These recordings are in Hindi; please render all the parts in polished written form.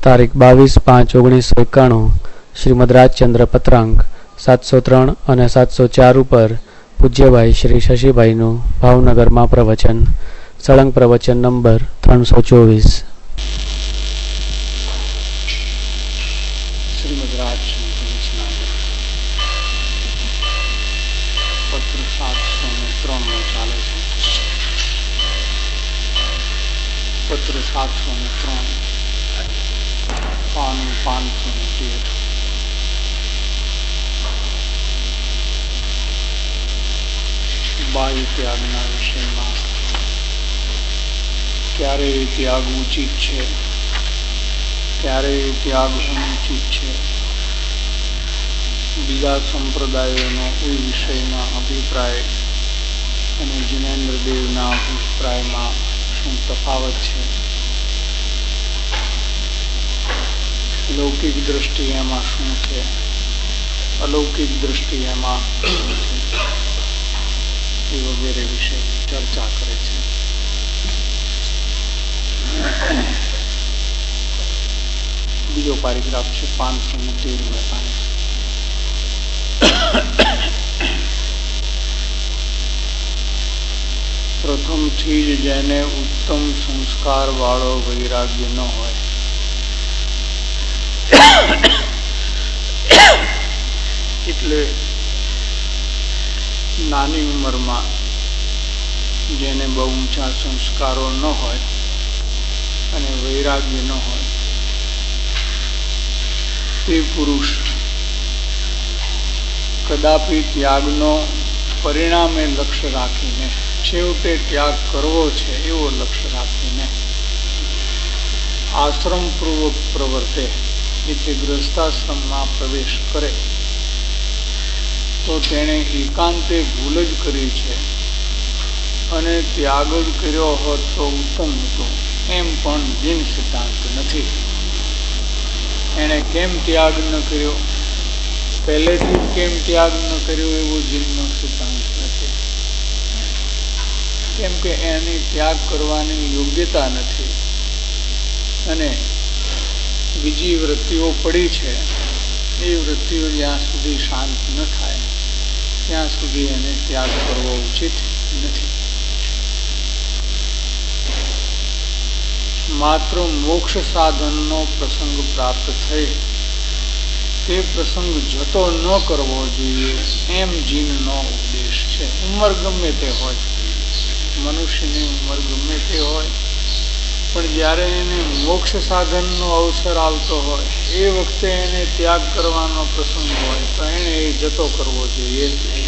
તારીખ 22/5/1991 શ્રીમદ રાજચંદ્ર પત્રાંક 703 અને 704 ઉપર પૂજ્યભાઈ શ્રી શશીભાઈનું ભાવનગરમાં પ્રવચન. સળંગ પ્રવચન નંબર 324. શ્રીમદ રાજચંદ્ર પત્ર 703 ચાલે છે. પત્ર 703 પાન 513. બાહ્ય ત્યાગના વિષયમાં ક્યારે ત્યાગ ઉચિત છે, ક્યારે ત્યાગ અનુચિત છે, બીજા સંપ્રદાયોનો એ વિષયમાં અભિપ્રાય અને જિનેન્દ્ર દેવના અભિપ્રાયમાં શું તફાવત છે, લૌકિક દ્રષ્ટિ એમાં શું છે, અલૌકિક દ્રષ્ટિ એમાં શું છે, એ વગેરે વિશે ચર્ચા કરે છે. બીજો પેરેગ્રાફ છે 513. પ્રથમથી જ જેને ઉત્તમ સંસ્કાર વાળો વૈરાગ્ય ન હોય, એટલે નાની ઉંમરમાં જેને બહુ ઊંચા સંસ્કારો ન હોય અને વૈરાગ્ય ન હોય, તે પુરુષ કદાપી ત્યાગનો પરિણામે લક્ષ્ય રાખીને, છેવટે ત્યાગ કરવો છે એવો લક્ષ્ય રાખીને આશ્રમ પૂર્વક પ્રવર્તે, એટલે ગૃહસ્થાશ્રમમાં પ્રવેશ કરે તો તેણે એકાંતે ભૂલ જ કરી છે અને ત્યાગ જ કર્યો હોત તો ઉત્તમ હતું, એમ પણ જીન સિદ્ધાંત નથી. એણે કેમ ત્યાગ ન કર્યો, પહેલેથી કેમ ત્યાગ ન કર્યો એવો જીનનો સિદ્ધાંત નથી. કેમ કે એની ત્યાગ કરવાની યોગ્યતા નથી અને બીજી વૃત્તિઓ પડી છે. એ વૃત્તિઓ જ્યાં સુધી શાંત ન થાય ત્યાં સુધી એને ત્યાગ કરવો ઉચિત નથી. માત્ર મોક્ષ સાધનનો પ્રસંગ પ્રાપ્ત થઈ તે પ્રસંગ જતો ન કરવો જોઈએ, એમ જીનનો ઉપદેશ છે. ઉંમર ગમે તે હોય, મનુષ્યની ઉંમર ગમે તે હોય, પણ જ્યારે એને મોક્ષ સાધનનો અવસર આવતો હોય એ વખતે એને ત્યાગ કરવાનો પ્રસંગ હોય તો એને એ જતો કરવો જોઈએ,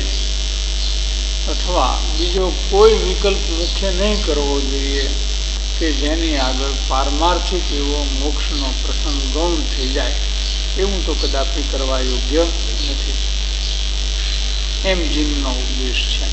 અથવા બીજો કોઈ વિકલ્પ મુખ્ય નહીં કરવો જોઈએ કે જેની આગળ પારમાર્થિક એવો મોક્ષનો પ્રસંગ ગૌણ થઈ જાય. એવું તો કદાપી કરવા યોગ્ય નથી, એમ જીનનો ઉપદેશ છે.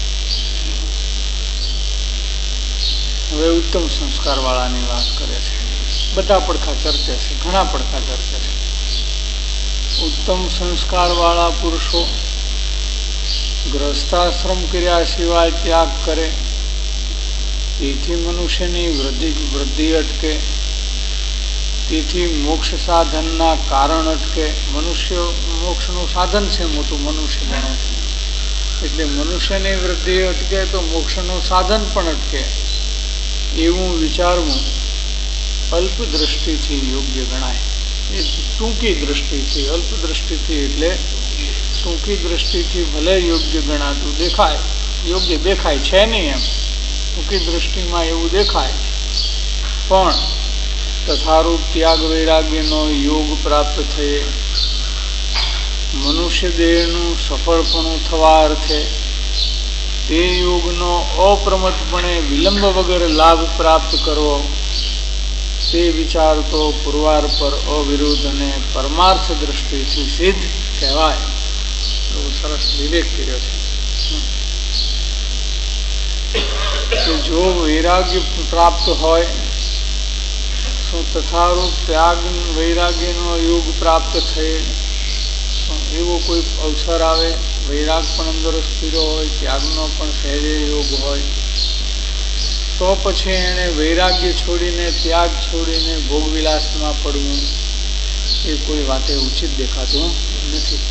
હવે ઉત્તમ સંસ્કાર વાળાની વાત કરે છે. બધા પડખા ચર્ચે છે, ઘણા પડખા ચર્ચે છે. ઉત્તમ સંસ્કાર વાળા પુરુષો ગ્રસ્તાશ્રમ કર્યા સિવાય ત્યાગ કરે, તેથી મનુષ્યની વૃદ્ધિ અટકે, તેથી મોક્ષ સાધનના કારણ અટકે. મનુષ્ય મોક્ષનું સાધન છે મોટું, મનુષ્ય બનો એટલે મનુષ્યની વૃદ્ધિ અટકે તો મોક્ષનું સાધન પણ અટકે. એવું વિચારવું અલ્પ દ્રષ્ટિથી યોગ્ય ગણાય. એ ટૂંકી દ્રષ્ટિથી, અલ્પ દ્રષ્ટિથી એટલે ટૂંકી દ્રષ્ટિથી ભલે યોગ્ય ગણાતું દેખાય, યોગ્ય દેખાય છે નહીં, એમ ટૂંકી દ્રષ્ટિમાં એવું દેખાય, પણ તથારૂપ ત્યાગ વૈરાગ્યનો યોગ પ્રાપ્ત થયે, મનુષ્ય દેહનું સફળપણું થવા અર્થે તે યોગનો અપ્રમતપણે વિલંબ વગર લાભ પ્રાપ્ત કરવો, તે વિચાર તો પુરવાર પર અવિરુદ્ધ અને પરમાર્થ દ્રષ્ટિથી સિદ્ધ કહેવાય. બહુ સરસ વિવેક કર્યો છે. જો વૈરાગ્ય પ્રાપ્ત હોય શું તથારૂપ ત્યાગ વૈરાગ્યનો યોગ પ્રાપ્ત થયે, એવો કોઈ અવસર આવે, વૈરાગ પણ અંદર સ્થિર હોય, ત્યાગનો પણ સહેજે યોગ હોય, તો પછી એને વૈરાગ્ય છોડીને ત્યાગ છોડીને ભોગવિલાસમાં પડવું એ કોઈ વાતે ઉચિત દેખાતું નથી.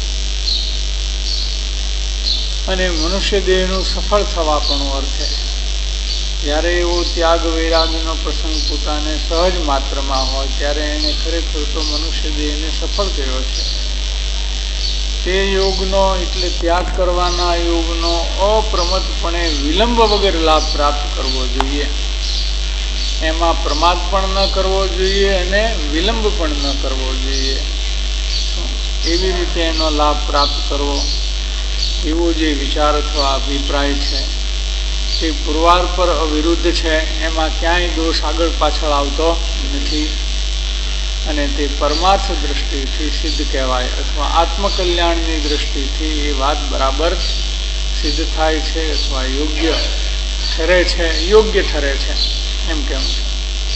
અને મનુષ્ય દેહનું સફળ થવાપણો અર્થે જ્યારે એવો ત્યાગ વૈરાગ્યનો પ્રસંગ પોતાને સહજ માત્રમાં હોય ત્યારે એને ખરેખર તો મનુષ્ય દેહને સફળ કર્યો છે. તે યોગનો એટલે ત્યાગ કરવાના યોગનો અપ્રમતપણે વિલંબ વગર લાભ પ્રાપ્ત કરવો જોઈએ. એમાં પ્રમાદ પણ ન કરવો જોઈએ અને વિલંબ પણ ન કરવો જોઈએ. એવી રીતે એનો લાભ પ્રાપ્ત કરવો એવો જે વિચાર અથવા અભિપ્રાય છે તે પુરવાર પર અવિરુદ્ધ છે. એમાં ક્યાંય દોષ આગળ પાછળ આવતો નથી અને તે પરમાર્થ દ્રષ્ટિથી સિદ્ધ કહેવાય અથવા આત્મકલ્યાણની દ્રષ્ટિથી એ વાત બરાબર સિદ્ધ થાય છે અથવા યોગ્ય ઠરે છે એમ કહેવું છે.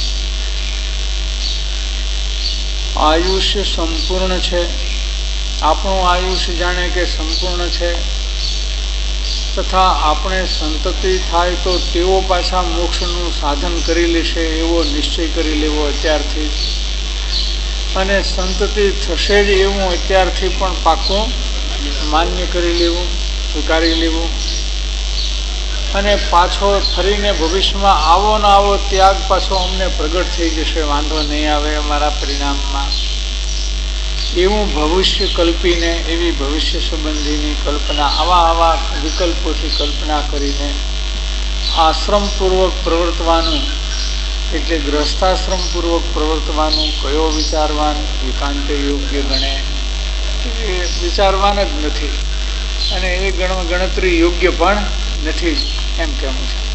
આયુષ્ય સંપૂર્ણ છે. આપણું આયુષ્ય જાણે કે સંપૂર્ણ છે તથા આપણે સંતતિ થાય તો તેઓ પાછા મોક્ષનું સાધન કરી લેશે એવો નિશ્ચય કરી લેવો અત્યારથી જ. અને સંતતિ થશે જ એવું અત્યારથી પણ પાકું માન્ય કરી લેવું, સ્વીકારી લેવું. અને પાછો ફરીને ભવિષ્યમાં આવો ને આવો ત્યાગ પાછો અમને પ્રગટ થઈ જશે, વાંધો નહીં આવે અમારા પરિણામમાં, એવું ભવિષ્ય કલ્પીને એવી ભવિષ્ય સંબંધીની કલ્પના આવા વિકલ્પોથી કલ્પના કરીને આશ્રમપૂર્વક પ્રવર્તવાનું એટલે ગ્રસ્તાશ્રમપૂર્વક પ્રવર્તવાનું કયો વિચારવાન એકાંતે યોગ્ય ગણે એ વિચારવાન જ નથી અને એ ગણતરી યોગ્ય પણ નથી એમ કહેવું છે.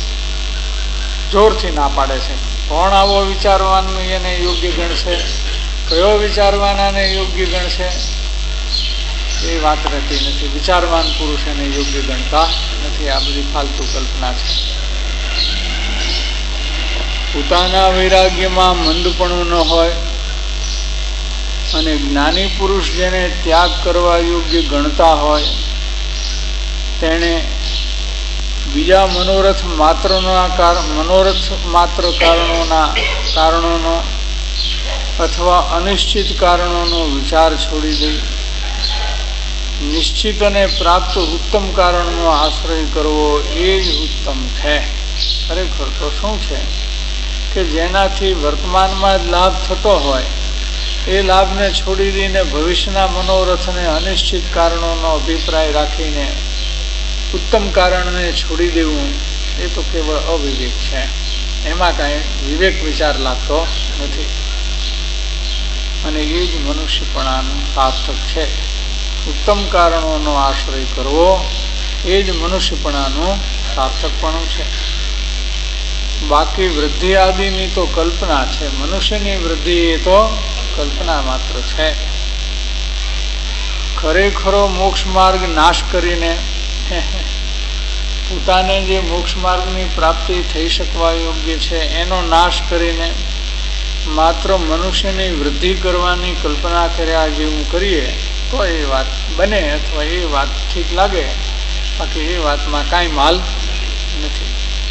જોરથી ના પાડે છે. કોણ આવો વિચારવાનું એને યોગ્ય ગણશે, કયો વિચારવાનાને યોગ્ય ગણશે એ વાત રહેતી નથી. વિચારવાન પુરુષ એને યોગ્ય ગણતા નથી. આ બધી ફાલતુ કલ્પના છે. પોતાના વૈરાગ્યમાં મંદપણું ન હોય અને જ્ઞાની પુરુષ જેને ત્યાગ કરવા યોગ્ય ગણતા હોય તેણે બીજા મનોરથ માત્ર કારણોનો અથવા અનિશ્ચિત કારણોનો વિચાર છોડી દઈ નિશ્ચિત અને પ્રાપ્ત ઉત્તમ કારણનો આશ્રય કરવો એ જ ઉત્તમ છે. ખરેખર તો શું છે કે જેનાથી વર્તમાનમાં જ લાભ થતો હોય એ લાભને છોડી દઈને ભવિષ્યના મનોરથને અનિશ્ચિત કારણોનો અભિપ્રાય રાખીને ઉત્તમ કારણને છોડી દેવું એ તો કેવળ અવિવેક છે. એમાં કાંઈ વિવેક વિચાર લાગતો નથી અને એ જ મનુષ્યપણાનું સાર્થક છે. ઉત્તમ કારણોનો આશ્રય કરવો એ જ મનુષ્યપણાનું સાર્થકપણું છે. બાકી વૃદ્ધિ આદિની તો કલ્પના છે. મનુષ્યની વૃદ્ધિ એ તો કલ્પના માત્ર છે. ખરેખરો મોક્ષ માર્ગ નાશ કરીને પોતાને જે મોક્ષ માર્ગની પ્રાપ્તિ થઈ શકવા યોગ્ય છે એનો નાશ કરીને માત્ર મનુષ્યની વૃદ્ધિ કરવાની કલ્પના કર્યા જેવું કરીએ તો એ વાત બને અથવા એ વાત ઠીક લાગે. બાકી એ વાતમાં કાંઈ માલ નથી.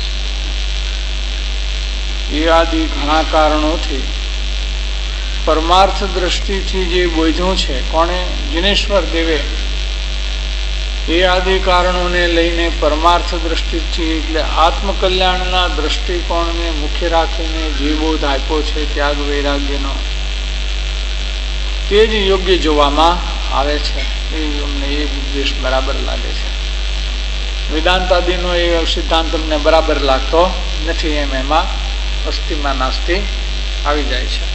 એ આદિ ઘણા કારણોથી પરમાર્થ દ્રષ્ટિથી જે બોધ્યું છે કોણે? જિનેશ્વર દેવે. એ આદિ કારણોને લઈને પરમાર્થ દ્રષ્ટિથી એટલે આત્મકલ્યાણના દ્રષ્ટિકોણને મુખ્ય રાખીને જે બોધ આપ્યો છે ત્યાગ વૈરાગ્યનો તે જ યોગ્ય જોવામાં આવે છે. એ અમને એ ઉદ્દેશ બરાબર લાગે છે. વેદાંત આદિનો એ સિદ્ધાંત અમને બરાબર લાગતો નથી. એમાં અસ્થિમાં નાસ્તિ આવી જાય છે.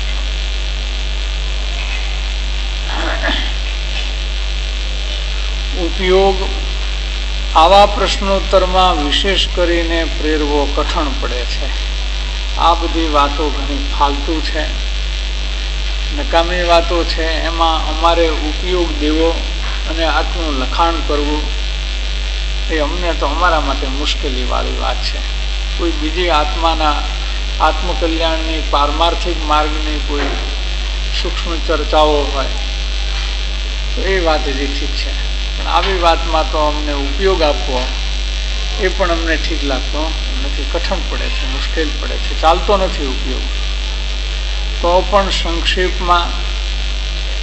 ઉપયોગ આવા પ્રશ્નોત્તરમાં વિશેષ કરીને પ્રેરવો કઠણ પડે છે. આ બધી વાતો ઘણી ફાલતુ છે, નકામી વાતો છે. એમાં અમારે ઉપયોગ દેવો અને આટલું લખાણ કરવું એ અમને તો અમારા માટે મુશ્કેલીવાળી વાત છે. કોઈ બીજી આત્મકલ્યાણની પારમાર્થિક માર્ગની કોઈ સૂક્ષ્મ ચર્ચાઓ હોય તો એ વાત હજી ઠીક છે, પણ આવી વાતમાં તો અમને ઉપયોગ આપવો એ પણ અમને ઠીક લાગતો નથી. કઠણ પડે છે, મુશ્કેલ પડે છે, ચાલતો નથી ઉપયોગ. તો પણ સંક્ષેપમાં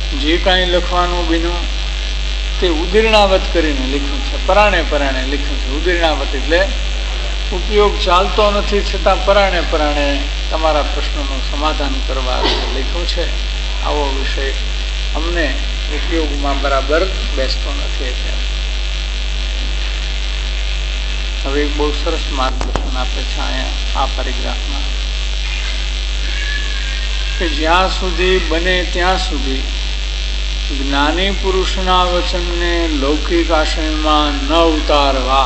જે કાંઈ લખવાનું બન્યું તે ઉદીર્ણાવત કરીને લખ્યું છે, પરાણે પરાણે લખ્યું છે. ઉદીર્ણાવત એટલે ઉપયોગ ચાલતો નથી છતાં પરાણે પરાણે તમારા પ્રશ્નોનું સમાધાન કરવા લખ્યું છે. આવો વિષય અમને ઉપયોગમાં બરાબર બેસતો નથી. એટલે હવે બહુ સરસ માર્ગદર્શન આપે છે અહીંયા આ પેરેગ્રાફમાં કે જ્યાં સુધી બને ત્યાં સુધી જ્ઞાની પુરુષના વચનને લૌકિક આશયમાં ન ઉતારવા.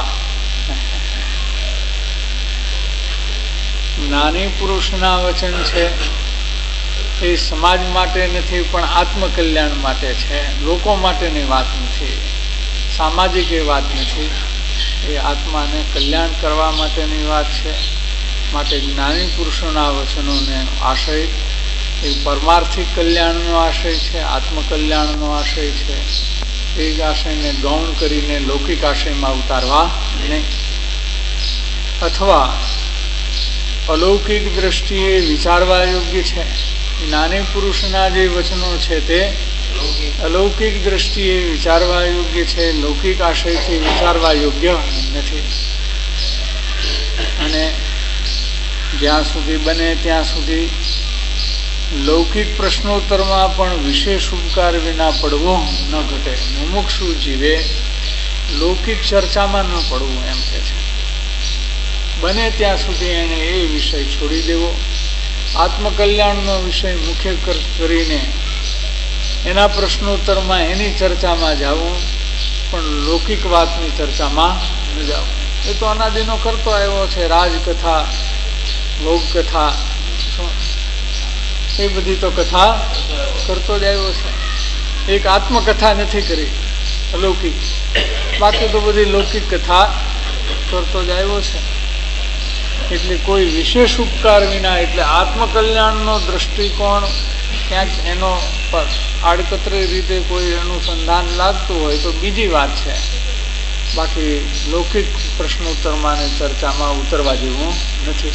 જ્ઞાની પુરુષના વચન છે એ સમાજ માટે નથી પણ આત્મકલ્યાણ માટે છે, લોકો માટેની વાત નથી, સામાજિક એ વાત નથી, એ આત્માને કલ્યાણ કરવા માટેની વાત છે. માટે જ્ઞાની પુરુષોના વચનોને આશય એ પરમાર્થિક કલ્યાણનો આશય છે, આત્મકલ્યાણનો આશય છે. એ જ આશયને ગૌણ કરીને લૌકિક આશયમાં ઉતારવા નહીં. અથવા અલૌકિક દ્રષ્ટિએ વિચારવા યોગ્ય છે. જ્ઞાની પુરુષના જે વચનો છે તે અલૌકિક દ્રષ્ટિએ વિચારવા યોગ્ય છે, લૌકિક આશયથી વિચારવા યોગ્ય નથી. અને જ્યાં સુધી બને ત્યાં સુધી લૌકિક પ્રશ્નોત્તરમાં પણ વિશેષ ઉપકાર વિના પડવું ન ઘટે. મુમુક્ષુ જીવે લૌકિક ચર્ચામાં ન પડવું એમ કે છે. બને ત્યાં સુધી એને એ વિષય છોડી દેવો, આત્મકલ્યાણનો વિષય મુખ્ય કરીને એના પ્રશ્નોત્તરમાં એની ચર્ચામાં જવું, પણ લૌકિક વાતની ચર્ચામાં ન જવું. એ તો અનાદિનો કરતો આવ્યો છે. રાજકથા, ભોગ કથા, એ બધી તો કથા કરતો જ આવ્યો છે. એક આત્મકથા નથી કરી અલૌકિક, બાકી તો બધી લૌકિક કથા કરતો જ આવ્યો છે. એટલે કોઈ વિશેષ ઉપકાર વિના, એટલે આત્મકલ્યાણનો દ્રષ્ટિકોણ ક્યાંક એનો આડકતરી રીતે કોઈ અનુસંધાન લાગતું હોય તો બીજી વાત છે. બાકી લૌકિક પ્રશ્નોત્તરમાં અને ચર્ચામાં ઉતરવા જેવું નથી.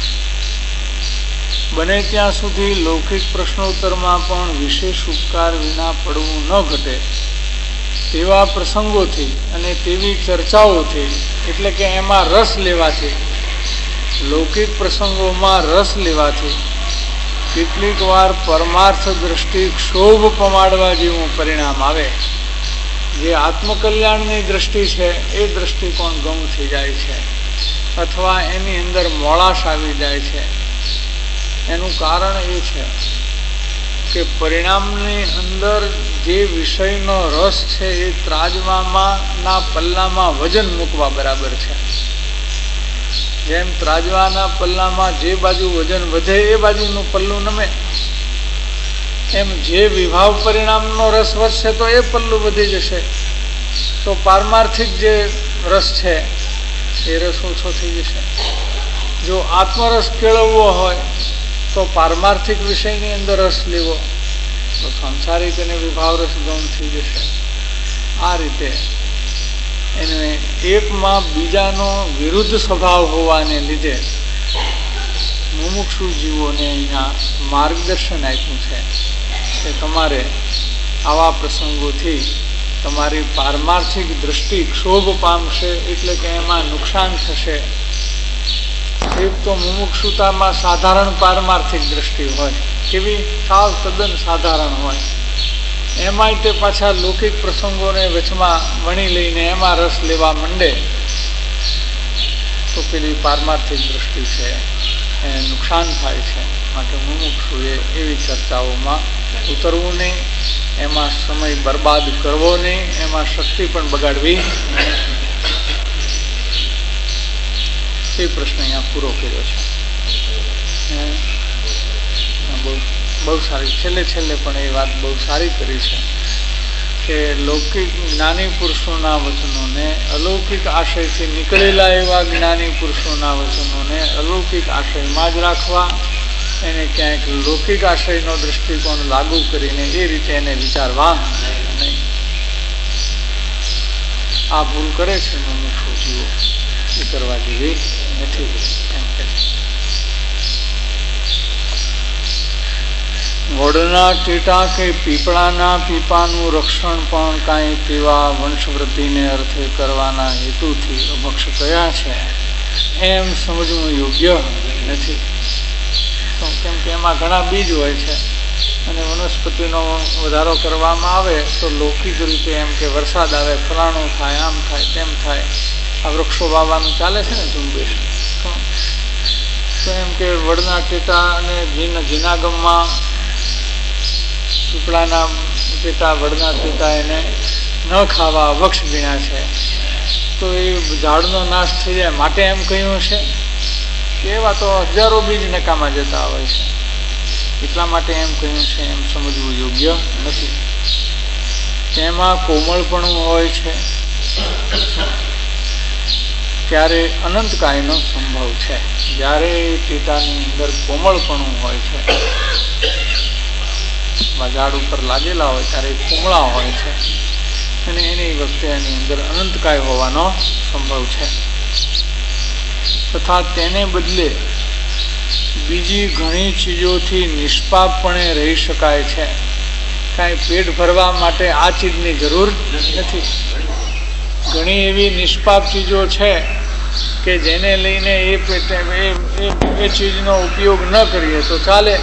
બને ત્યાં સુધી લૌકિક પ્રશ્નોત્તરમાં પણ વિશેષ ઉપકાર વિના પડવું ન ઘટે તેવા પ્રસંગોથી અને તેવી ચર્ચાઓથી, એટલે કે એમાં રસ લેવાથી, લૌકિક પ્રસંગોમાં રસ લેવાથી કેટલીક વાર પરમાર્થ દ્રષ્ટિ ક્ષોભ પમાડવા જેવું પરિણામ આવે. જે આત્મકલ્યાણની દ્રષ્ટિ છે એ દ્રષ્ટિકોણ ગમ થઈ જાય છે, અથવા એની અંદર મોળાશ આવી જાય છે. એનું કારણ એ છે કે પરિણામની અંદર જે વિષયનો રસ છે એ ત્રાજવાના પલ્લામાં વજન મૂકવા બરાબર છે. જેમ ત્રાજવાના પલ્લામાં જે બાજુ વજન વધે એ બાજુનું પલ્લું નમે, એમ જે વિભાવ પરિણામનો રસ વધશે તો એ પલ્લું વધી જશે. તો પારમાર્થિક જે રસ છે એ રસ ઓછો થઈ જશે. જો આત્મરસ કેળવવો હોય તો પારમાર્થિક વિષયની અંદર રસ લેવો, તો સાંસારિક અને વિભાવ રસ ગૌણ થઈ જશે. આ રીતે એને એકમાં બીજાનો વિરુદ્ધ સ્વભાવ હોવાને લીધે મુમુક્ષુ જીવોને અહીંયા માર્ગદર્શન આપ્યું છે કે તમારે આવા પ્રસંગોથી તમારી પારમાર્થિક દ્રષ્ટિ ક્ષોભ પામશે, એટલે કે એમાં નુકસાન થશે. એક તો મુમુક્ષુતામાં સાધારણ પારમાર્થિક દ્રષ્ટિ હોય, કેવી સાવ તદ્દન સાધારણ હોય, એમાંય તે પાછા લૌકિક પ્રસંગોને વચમાં વણી લઈને એમાં રસ લેવા માંડે તો પેલી પારમાર્થિક દ્રષ્ટિ છે એને નુકસાન થાય છે. માટે મુમુક્ષુએ એવી ચર્ચાઓમાં ઉતરવું નહીં, એમાં સમય બરબાદ કરવો નહીં, એમાં શક્તિ પણ બગાડવી. એ પ્રશ્ન અહીંયા પૂરો કર્યો છે. બહુ સારી, છેલ્લે પણ એ વાત બહુ સારી કરી છે કે લૌકિક જ્ઞાની પુરુષોના વચનોને અલૌકિક આશયથી નીકળેલા એવા જ્ઞાની પુરુષોના વચનોને અલૌકિક આશયમાં જ રાખવા, એને ક્યાંક લૌકિક આશયનો દ્રષ્ટિકોણ લાગુ કરીને એ રીતે એને વિચારવા નહીં. આ ભૂલ કરે છે મુમુક્ષુ જીવો, એ કરવા જેવી નથી એમ કે છે. વડના ટીટા કે પીપળાના પીપાનું રક્ષણ પણ કાંઈ તેવા વંશવૃદ્ધિને અર્થે કરવાના હેતુથી અભક્ષ કયા છે એમ સમજવું યોગ્ય નથી. કેમ કે એમાં ઘણા બીજ હોય છે અને વનસ્પતિનો વધારો કરવામાં આવે તો લૌકિક રીતે એમ કે વરસાદ આવે, ફલાણું થાય, આમ થાય, તેમ થાય. આ વૃક્ષો વાવવાનું ચાલે છે ને ઝુંબેશ. તો એમ કે વડના ટેટા અને જીનાગમમાં પીપળાના ટેટા, વડના ટેટા એને ન ખાવા અભક્ષ ગણ્યા છે. તો એ ઝાડનો નાશ થઈ જાય માટે એમ કહ્યું છે કે એવા તો હજારો બીજ નકામા જતા હોય છે, એટલા માટે એમ કહ્યું છે એમ સમજવું યોગ્ય નથી. તેમાં કોમળપણું હોય છે ત્યારે અનંતકાયનો સંભવ છે. જ્યારે ટીટાની અંદર કોમળપણું હોય છે, ઝાડ ઉપર લાગેલા હોય ત્યારે કોમળા હોય છે અને એની વખતે એની અંદર અનંતકાય હોવાનો સંભવ છે. તથા તેને બદલે બીજી ઘણી ચીજોથી નિષ્પાપપણે રહી શકાય છે. કાંઈ પેટ ભરવા માટે આ ચીજની જરૂર નથી. ઘણી એવી નિષ્પાપ ચીજો છે કે જેને લઈને એ ચીજનો ઉપયોગ ન કરીએ તો ચાલે.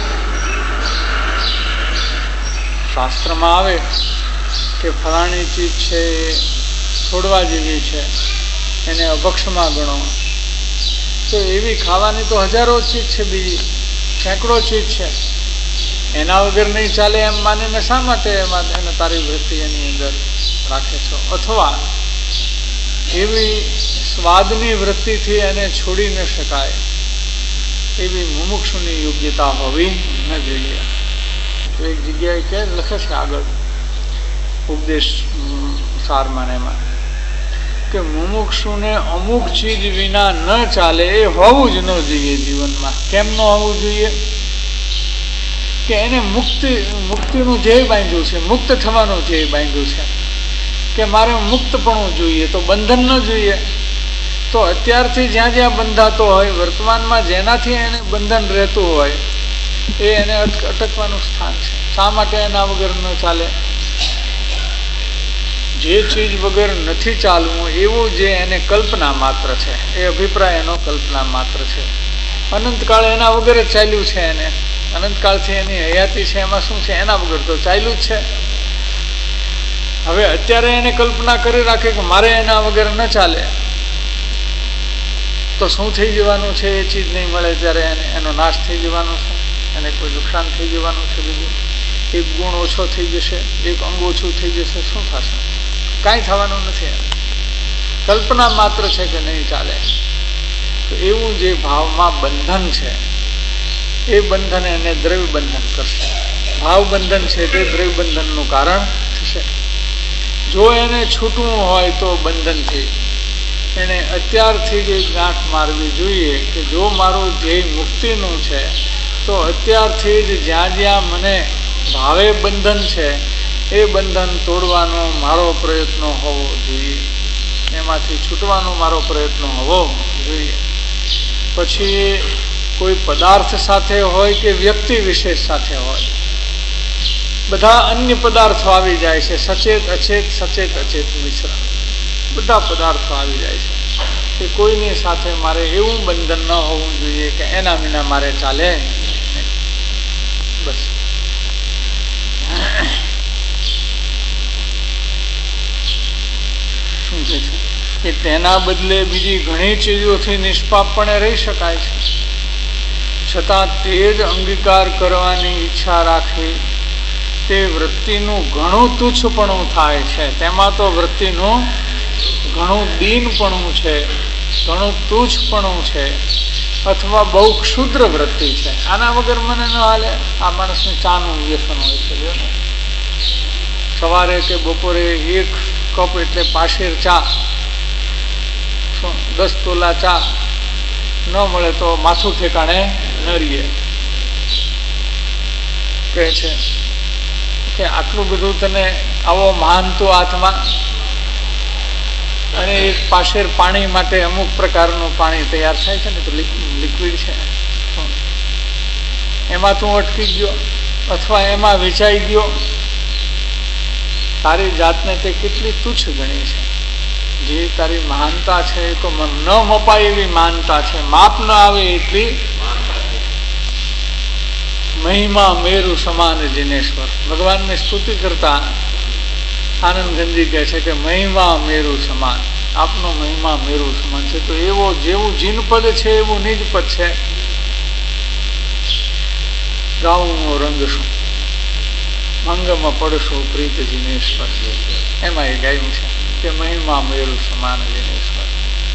શાસ્ત્રમાં આવે કે ફલાણી ચીજ છે એ છોડવા જેવી છે, એને અભક્ષમાં ગણો. તો એવી ખાવાની તો હજારો ચીજ છે, બીજી સેંકડો ચીજ છે, એના વગર નહીં ચાલે એમ માનીને શા માટે એમાં એને તારી વૃત્તિ એની અંદર રાખે છો? અથવા એવી સ્વાદની વૃત્તિથી એને છોડી ન શકાય એવી મુમુક્ષુની યોગ્યતા હોવી ન જોઈએ. તો એક જગ્યાએ કે લખે છે આગળ ઉપદેશ સારમાં એમાં કે મુમુક્ષુને અમુક ચીજ વિના ન ચાલે એ હોવું જ ન જોઈએ જીવનમાં. કેમ ન હોવું જોઈએ? કે એને મુક્તિનું ધ્યેય બાંધ્યું છે, મુક્ત થવાનું ધ્યેય બાંધ્યું છે કે મારે મુક્તપણું જોઈએ, તો બંધન ન જોઈએ. તો અત્યારથી જ્યાં જ્યાં બંધાતો હોય, વર્તમાનમાં જેનાથી એને બંધન રહેતું હોય એ એને અટકવાનું સ્થાન છે. શા માટે એના વગર ન ચાલે? જે ચીજ વગર નથી ચાલવું એવું જે એને કલ્પના માત્ર છે, એ અભિપ્રાય એનો કલ્પના માત્ર છે. અનંતકાળ એના વગર જ ચાલ્યું છે. એને અનંતકાળથી એની હયાતી છે, એમાં શું છે? એના વગર તો ચાલ્યું જ છે. હવે અત્યારે એને કલ્પના કરી રાખે કે મારે એના વગર ન ચાલે, તો શું થઈ જવાનું છે? એ ચીજ નહીં મળે ત્યારે એનો નાશ થઈ જવાનો છે, એને કોઈ નુકસાન થઈ જવાનું છે. બીજું એક ગુણ ઓછો થઈ જશે, એક અંગ ઓછું થઈ જશે. શું થશે? કાંઈ થવાનું નથી. કલ્પના માત્ર છે કે નહીં ચાલે. તો એવું જે ભાવમાં બંધન છે એ બંધન એને દ્રવ્ય બંધન કરશે. ભાવ બંધન છે તે દ્રવ્ય બંધનનું કારણ થશે. જો એને છૂટવું હોય તો બંધનથી એને અત્યારથી જ એક ગાંઠ મારવી જોઈએ કે જો મારું ધ્યેય મુક્તિનું છે તો અત્યારથી જ જ્યાં જ્યાં મને ભાવે બંધન છે એ બંધન તોડવાનો મારો પ્રયત્ન હોવો જોઈએ, એમાંથી છૂટવાનો મારો પ્રયત્ન હોવો જોઈએ. પછી કોઈ પદાર્થ સાથે હોય કે વ્યક્તિ વિશેષ સાથે હોય, બધા અન્ય પદાર્થો આવી જાય છે. સચેત અચેત, સચેત અચેત મિશ્રણ બધા પદાર્થો આવી જાય છે. કે કોઈની સાથે મારે એવું બંધન ન હોવું જોઈએ કે એના વિના મારે ચાલે નહીં. બસ શું છે કે તેના બદલે બીજી ઘણી ચીજોથી નિષ્પાપપણે રહી શકાય છે, છતાં તે જ અંગીકાર કરવાની ઈચ્છા રાખવી તે વૃત્તિનું ઘણું તુચ્છપણું થાય છે. તેમાં તો વૃત્તિનું ઘણું દીનપણું છે, ઘણું તુચ્છપણું છે, અથવા બહુ ક્ષુદ્ર વૃત્તિ છે. આના વગર મને ન હાલે. આ માણસને ચાનું વ્યસન હોય છે. સવારે કે બપોરે એક કપ એટલે પાશેર ચા, 10 તોલા ચા ન મળે તો માથું ઠેકાણે ન રહીએ. કહે છે કે આટલું બધું તને આવો મહાન તો આત્મા, અને એક પાશેર પાણી માટે અમુક પ્રકારનું પાણી તૈયાર થાય છે ને, તો લિક્વિડ છે, એમાં તું અટકી ગયો. અથવા એમાં વેચાઈ ગયો, તારી જાતને તે કેટલી તુચ્છ ગણી છે. જે તારી મહાનતા છે એ તો ન મપાય એવી મહાનતા છે, માપ ન આવે એટલી મહિમા મેરુ સમાન જિનેશ્વર. ભગવાનની સ્તુતિ કરતા આનંદગંજી કહે છે કે મહિમા મેરુ સમાન, આપનો મહિમા મેરુ સમાન છે. તો એવો જેવું જીનપદ છે એવું નિજપદ છે. ગાઉનો રંગ શું ભંગમાં પડશો પ્રીત જિનેશ્વર, એમાં એ ગાયું છે કે મહિમા મેરુ સમાન જિનેશ્વર.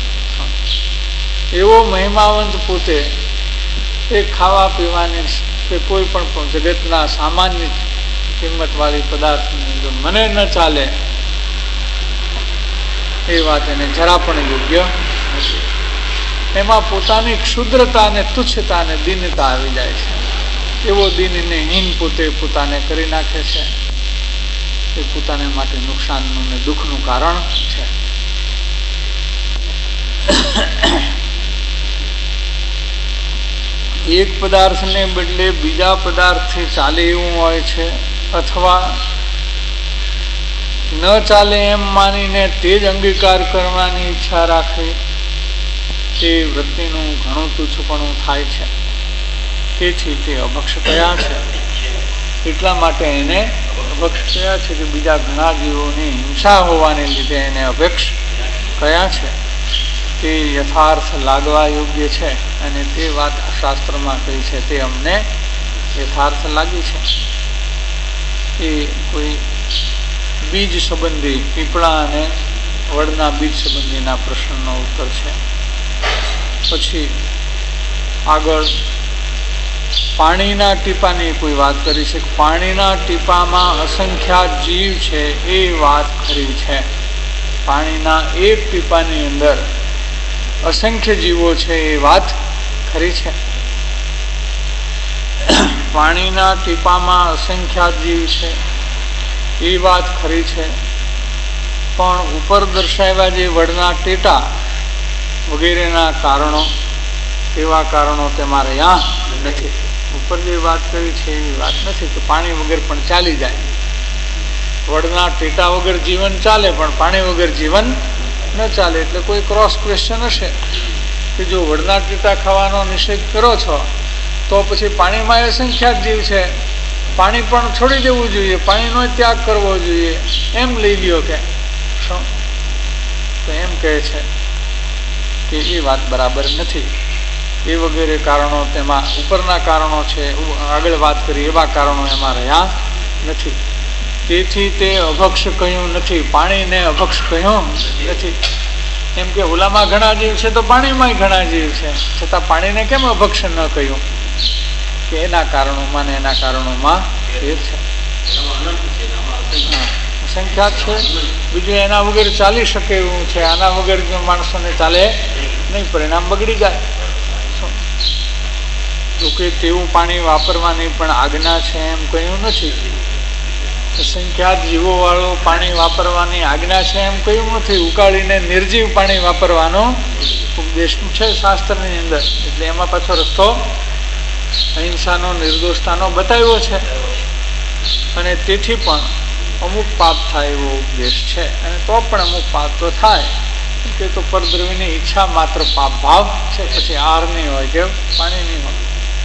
એવો મહિમાવંત પોતે એ ખાવા પીવાની કે કોઈ પણ જગતના સામાન્ય કિંમત વાળી પદાર્થની જો મને ન ચાલે એ વાત એને જરા પણ યોગ્ય નથી. એમાં પોતાની ક્ષુદ્રતા અને તુચ્છતા અને દીનતા આવી જાય છે. એવો દીનને હીન પોતે પોતાને કરી નાખે છે. એ પોતાને માટે નુકસાનનું ને દુઃખનું કારણ છે. એક પદાર્થને બદલે બીજા પદાર્થથી ચાલે એવું હોય છે, અથવા ન ચાલે એમ માનીને તે જ અંગીકાર કરવાની ઈચ્છા રાખવી, તે વૃત્તિનું ઘણું તુચ્છપણું થાય છે. તેથી તે અભક્ષ કયા છે. એટલા માટે એને અભક્ષ કયા છે કે બીજા ઘણા જીવોની હિંસા હોવાને લીધે એને અભક્ષ કયા છે. તે યથાર્થ લાગવા યોગ્ય છે અને તે વાત શાસ્ત્રમાં કહી છે તે અમને યથાર્થ લાગી છે. એ કોઈ બીજ સંબંધી પીપળા અને વડના બીજ સંબંધીના પ્રશ્નનો ઉત્તર છે. પછી આગળ પાણીના ટીપાની કોઈ વાત કરી છે. પાણીના ટીપામાં અસંખ્યાત જીવ છે એ વાત ખરી છે. પાણીના એક ટીપાની અંદર અસંખ્ય જીવો છે એ વાત ખરી છે. પાણીના ટીપામાં અસંખ્યાત જીવ છે એ વાત ખરી છે. પણ ઉપર દર્શાવ્યા જે વડના ટેટા વગેરેના કારણો, એવા કારણો તેમાં રહ્યા નથી. ઉપર જે વાત કરી છે એવી વાત નથી કે પાણી વગર પણ ચાલી જાય. વડના ટેટા વગર જીવન ચાલે પણ પાણી વગર જીવન ન ચાલે. એટલે કોઈ ક્રોસ ક્વેશ્ચન હશે કે જો વડના ટેટા ખાવાનો નિષેધ કરો છો તો પછી પાણીમાં અસંખ્યાત જીવ છે, પાણી પણ છોડી દેવું જોઈએ, પાણીનો ત્યાગ કરવો જોઈએ, એમ લઈ લ્યો કે શું? તો એમ કહે છે કે એ વાત બરાબર નથી. એ વગેરે કારણો તેમાં ઉપરના કારણો છે, આગળ વાત કરી એવા કારણો એમાં રહ્યા નથી. તેથી તે અભક્ષ કહ્યું નથી, પાણીને અભક્ષ કહ્યું નથી. એમ કે ઓલામાં ઘણા જીવ છે તો પાણીમાં ઘણા જીવ છે, છતાં પાણીને કેમ અભક્ષ ન કહ્યું? કે એના કારણોમાં ને એના કારણોમાં એ છે, સંખ્યા છે. બીજું એના વગર ચાલી શકે એવું છે. આના વગર જો માણસોને ચાલે નહીં, પરિણામ બગડી જાય. જોકે તેવું પાણી વાપરવાની પણ આજ્ઞા છે એમ કહ્યું નથી. સંખ્યાત જીવો વાળું પાણી વાપરવાની આજ્ઞા છે એમ કહ્યું નથી. ઉકાળીને નિર્જીવ પાણી વાપરવાનો ઉપદેશ છે શાસ્ત્રની અંદર. એટલે એમાં પાછો રસ્તો અહિંસાનો, નિર્દોષતાનો બતાવ્યો છે. અને તેથી પણ અમુક પાપ થાય એવો ઉપદેશ છે. અને તો પણ અમુક પાપ તો થાય કે તો પરદ્રવ્યની ઈચ્છા માત્ર પાપ ભાવ છે. પછી આહાર નહીં હોય કે પાણી નહીં હોય.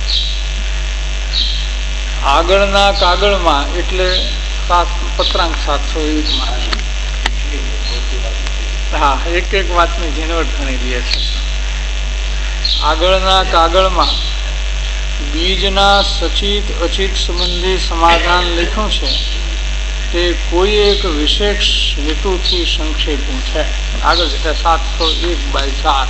આગળના કાગળમાં એટલે પત્રાંક 701 હા, એક એક વાતની ઝીણવટ ઘણી લે છે. આગળના કાગળમાં બીજના સચિત અચિત સંબંધી સમાધાન લખ્યું છે તે કોઈ એક વિશેષ હેતુથી સંક્ષેપું છે. આગળ 701/4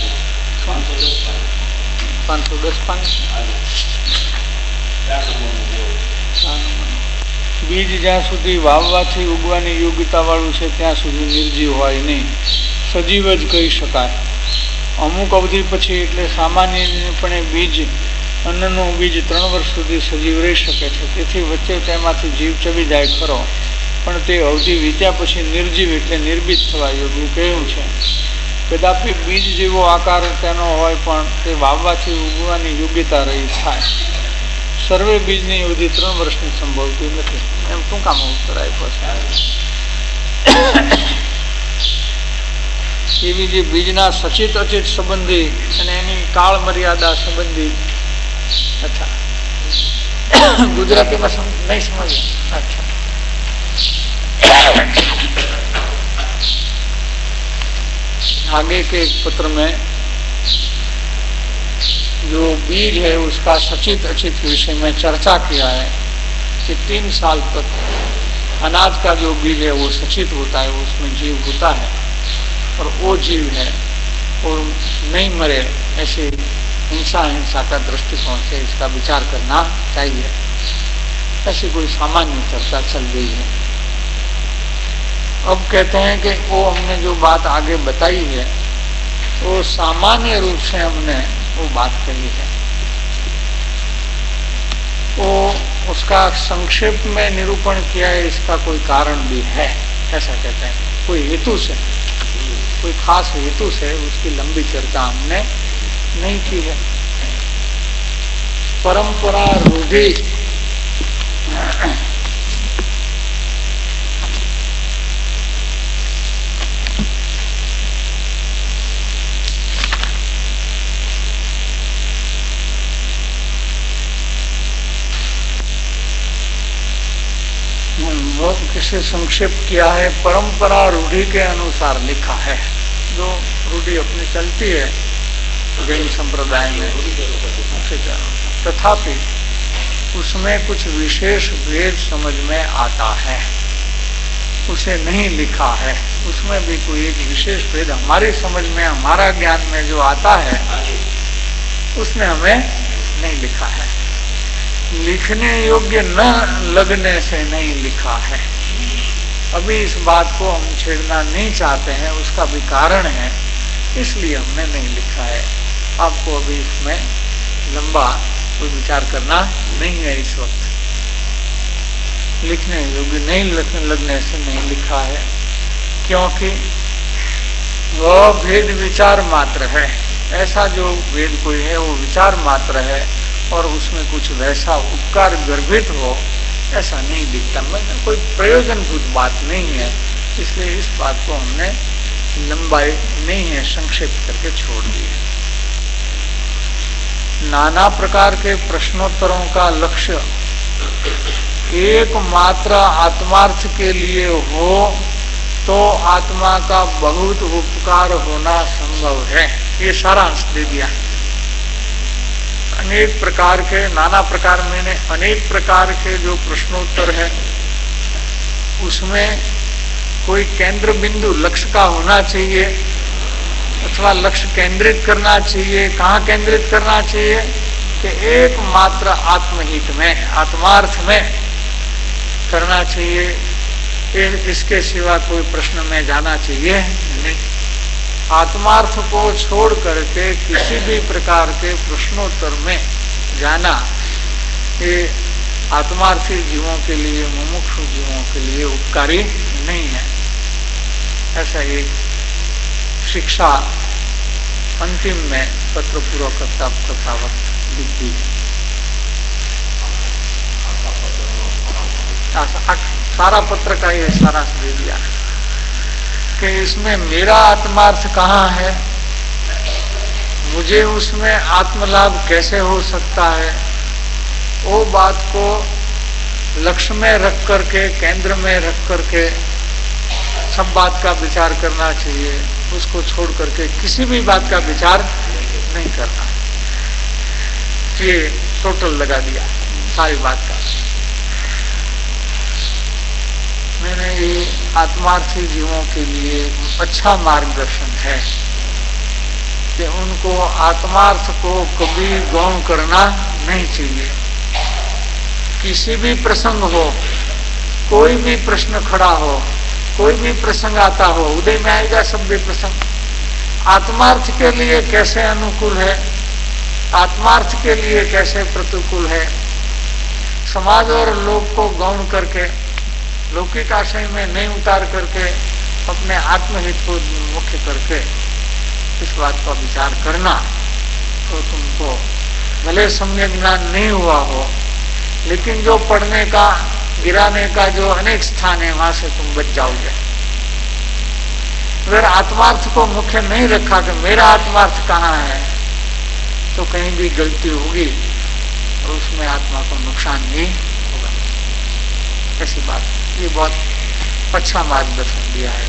બીજ જ્યાં સુધી વાવવાથી ઉગવાની યોગ્યતા વાળું છે ત્યાં સુધી નિર્જીવ હોય નહીં, સજીવ જ કહી શકાય. અમુક અવધિ પછી એટલે સામાન્યપણે બીજ, અન્નનું બીજ 3 વર્ષ સુધી સજીવ રહી શકે છે. તેથી વચ્ચે તેમાંથી જીવ ચવી જાય ખરો, પણ તે અવધિ વીત્યા પછી નિર્જીવ એટલે નિર્બીજ થવા યોગ્ય કહ્યું છે. કદાપી બીજ જેવો આકાર તેનો હોય પણ તે વાવવાથી ઉગવાની યોગ્યતા રહી થાય. સર્વે બીજની અવધિ 3 વર્ષની સંભવતી નથી, એમ ટૂંકામાં ઉત્તર આપ્યો છે. એવી જે બીજના સચિત અચિત સંબંધી અને એની કાળ મર્યાદા સંબંધી, અચ્છા ગુજરાતીમાં નહીં સમજ્યા, अच्छा आगे के एक पत्र में जो बीज है उसका सचित अचित विषय में चर्चा किया है कि 3 साल तक अनाज का जो बीज है वो सचित होता है, उसमें जीव होता है और वो जीव है और नहीं मरे, ऐसे हिंसा का दृष्टिकोण से इसका विचार करना चाहिए, ऐसी कोई सामान्य चर्चा चल रही है. अब कहते हैं कि वो हमने जो बात आगे बताई है वो सामान्य रूप से हमने वो बात कही है, वो उसका संक्षेप में निरूपण किया है, इसका कोई कारण भी है, ऐसा कहते हैं. कोई हेतु से, कोई खास हेतु से उसकी लंबी चर्चा हमने नहीं की है. परंपरा रूढ़ी किसी संक्षेप किया है, परंपरा रूढ़ी के अनुसार लिखा है, जो रूढ़ी अपनी चलती है जैन संप्रदाय में, तथापि उसमें कुछ विशेष भेद समझ में आता है, उसे नहीं लिखा है. उसमें भी कोई एक विशेष भेद हमारी समझ में, हमारा ज्ञान में जो आता है उसने हमें नहीं लिखा है. लिखने योग्य न लगने से नहीं लिखा है. अभी इस बात को हम छेड़ना नहीं चाहते हैं, उसका भी कारण है, इसलिए हमने नहीं लिखा है. आपको अभी इसमें लंबा कोई विचार करना नहीं है इस वक्त. लिखने योग्य नहीं लगने से नहीं लिखा है, क्योंकि वह भेद विचार मात्र है. ऐसा जो भेद कोई है वो विचार मात्र है और उसमें कुछ वैसा उपकार गर्भित हो ऐसा नहीं दिखता. मतलब कोई प्रयोजनभूत बात नहीं है, इसलिए इस बात को हमने लंबाई नहीं है, संक्षेप करके छोड़ दिए. नाना प्रकार के प्रश्नोत्तरों का लक्ष्य एकमात्र आत्मार्थ के लिए हो तो आत्मा का बहुत उपकार होना संभव है. ये सारांश दे दिया. अनेक प्रकार के, नाना प्रकार मैंने अनेक प्रकार के जो प्रश्नोत्तर है उसमें कोई केंद्र बिंदु लक्ष्य का होना चाहिए अथवा लक्ष्य केंद्रित करना चाहिए. कहाँ केंद्रित करना चाहिए कि एकमात्र आत्महित में, आत्मार्थ में करना चाहिए. इसके सिवा कोई प्रश्न में जाना चाहिए नहीं. आत्मार्थ को छोड़ करके किसी भी प्रकार के प्रश्नोत्तर में जाना ये आत्मार्थी जीवों के लिए, मुमुक्षु जीवों के लिए उपकारी नहीं है. ऐसा एक शिक्षा अंतिम में पत्र पूरा करता वक्त दिखती है. सारा पत्र का ये सारांश दे दिया कि इसमें मेरा आत्मार्थ कहाँ है, मुझे उसमें आत्मलाभ कैसे हो सकता है, वो बात को लक्ष्य में रख करके, केंद्र में रख करके सब बात का विचार करना चाहिए. उसको छोड़ करके किसी भी बात का विचार नहीं करना. ये टोटल लगा दिया सारी बात का. मैंने ये आत्मार्थी जीवों के लिए अच्छा मार्गदर्शन है कि उनको आत्मार्थ को कभी गौण करना नहीं चाहिए. किसी भी प्रसंग हो, कोई भी प्रश्न खड़ा हो, कोई भी प्रसंग आता हो, उदय में आएगा सब भी प्रसंग, आत्मार्थ के लिए कैसे अनुकूल है, आत्मार्थ के लिए कैसे प्रतिकूल है, समाज और लोक को गौण करके, लौकिक आशय में नहीं उतार करके, अपने आत्महित को मुख्य करके इस बात का विचार करना, तो तुमको भले सम्यक ज्ञान नहीं हुआ हो लेकिन जो पढ़ने का, गिराने का जो अनेक स्थान है, वहां से तुम बच जाओगे। अगर आत्मार्थ को मुख्य नहीं रखा कि मेरा आत्मार्थ कहाँ है, तो कहीं भी गलती होगी और उसमें आत्मा को नुकसान नहीं होगा। ऐसी बात, ये बहुत अच्छा मार्गदर्शन दिया है।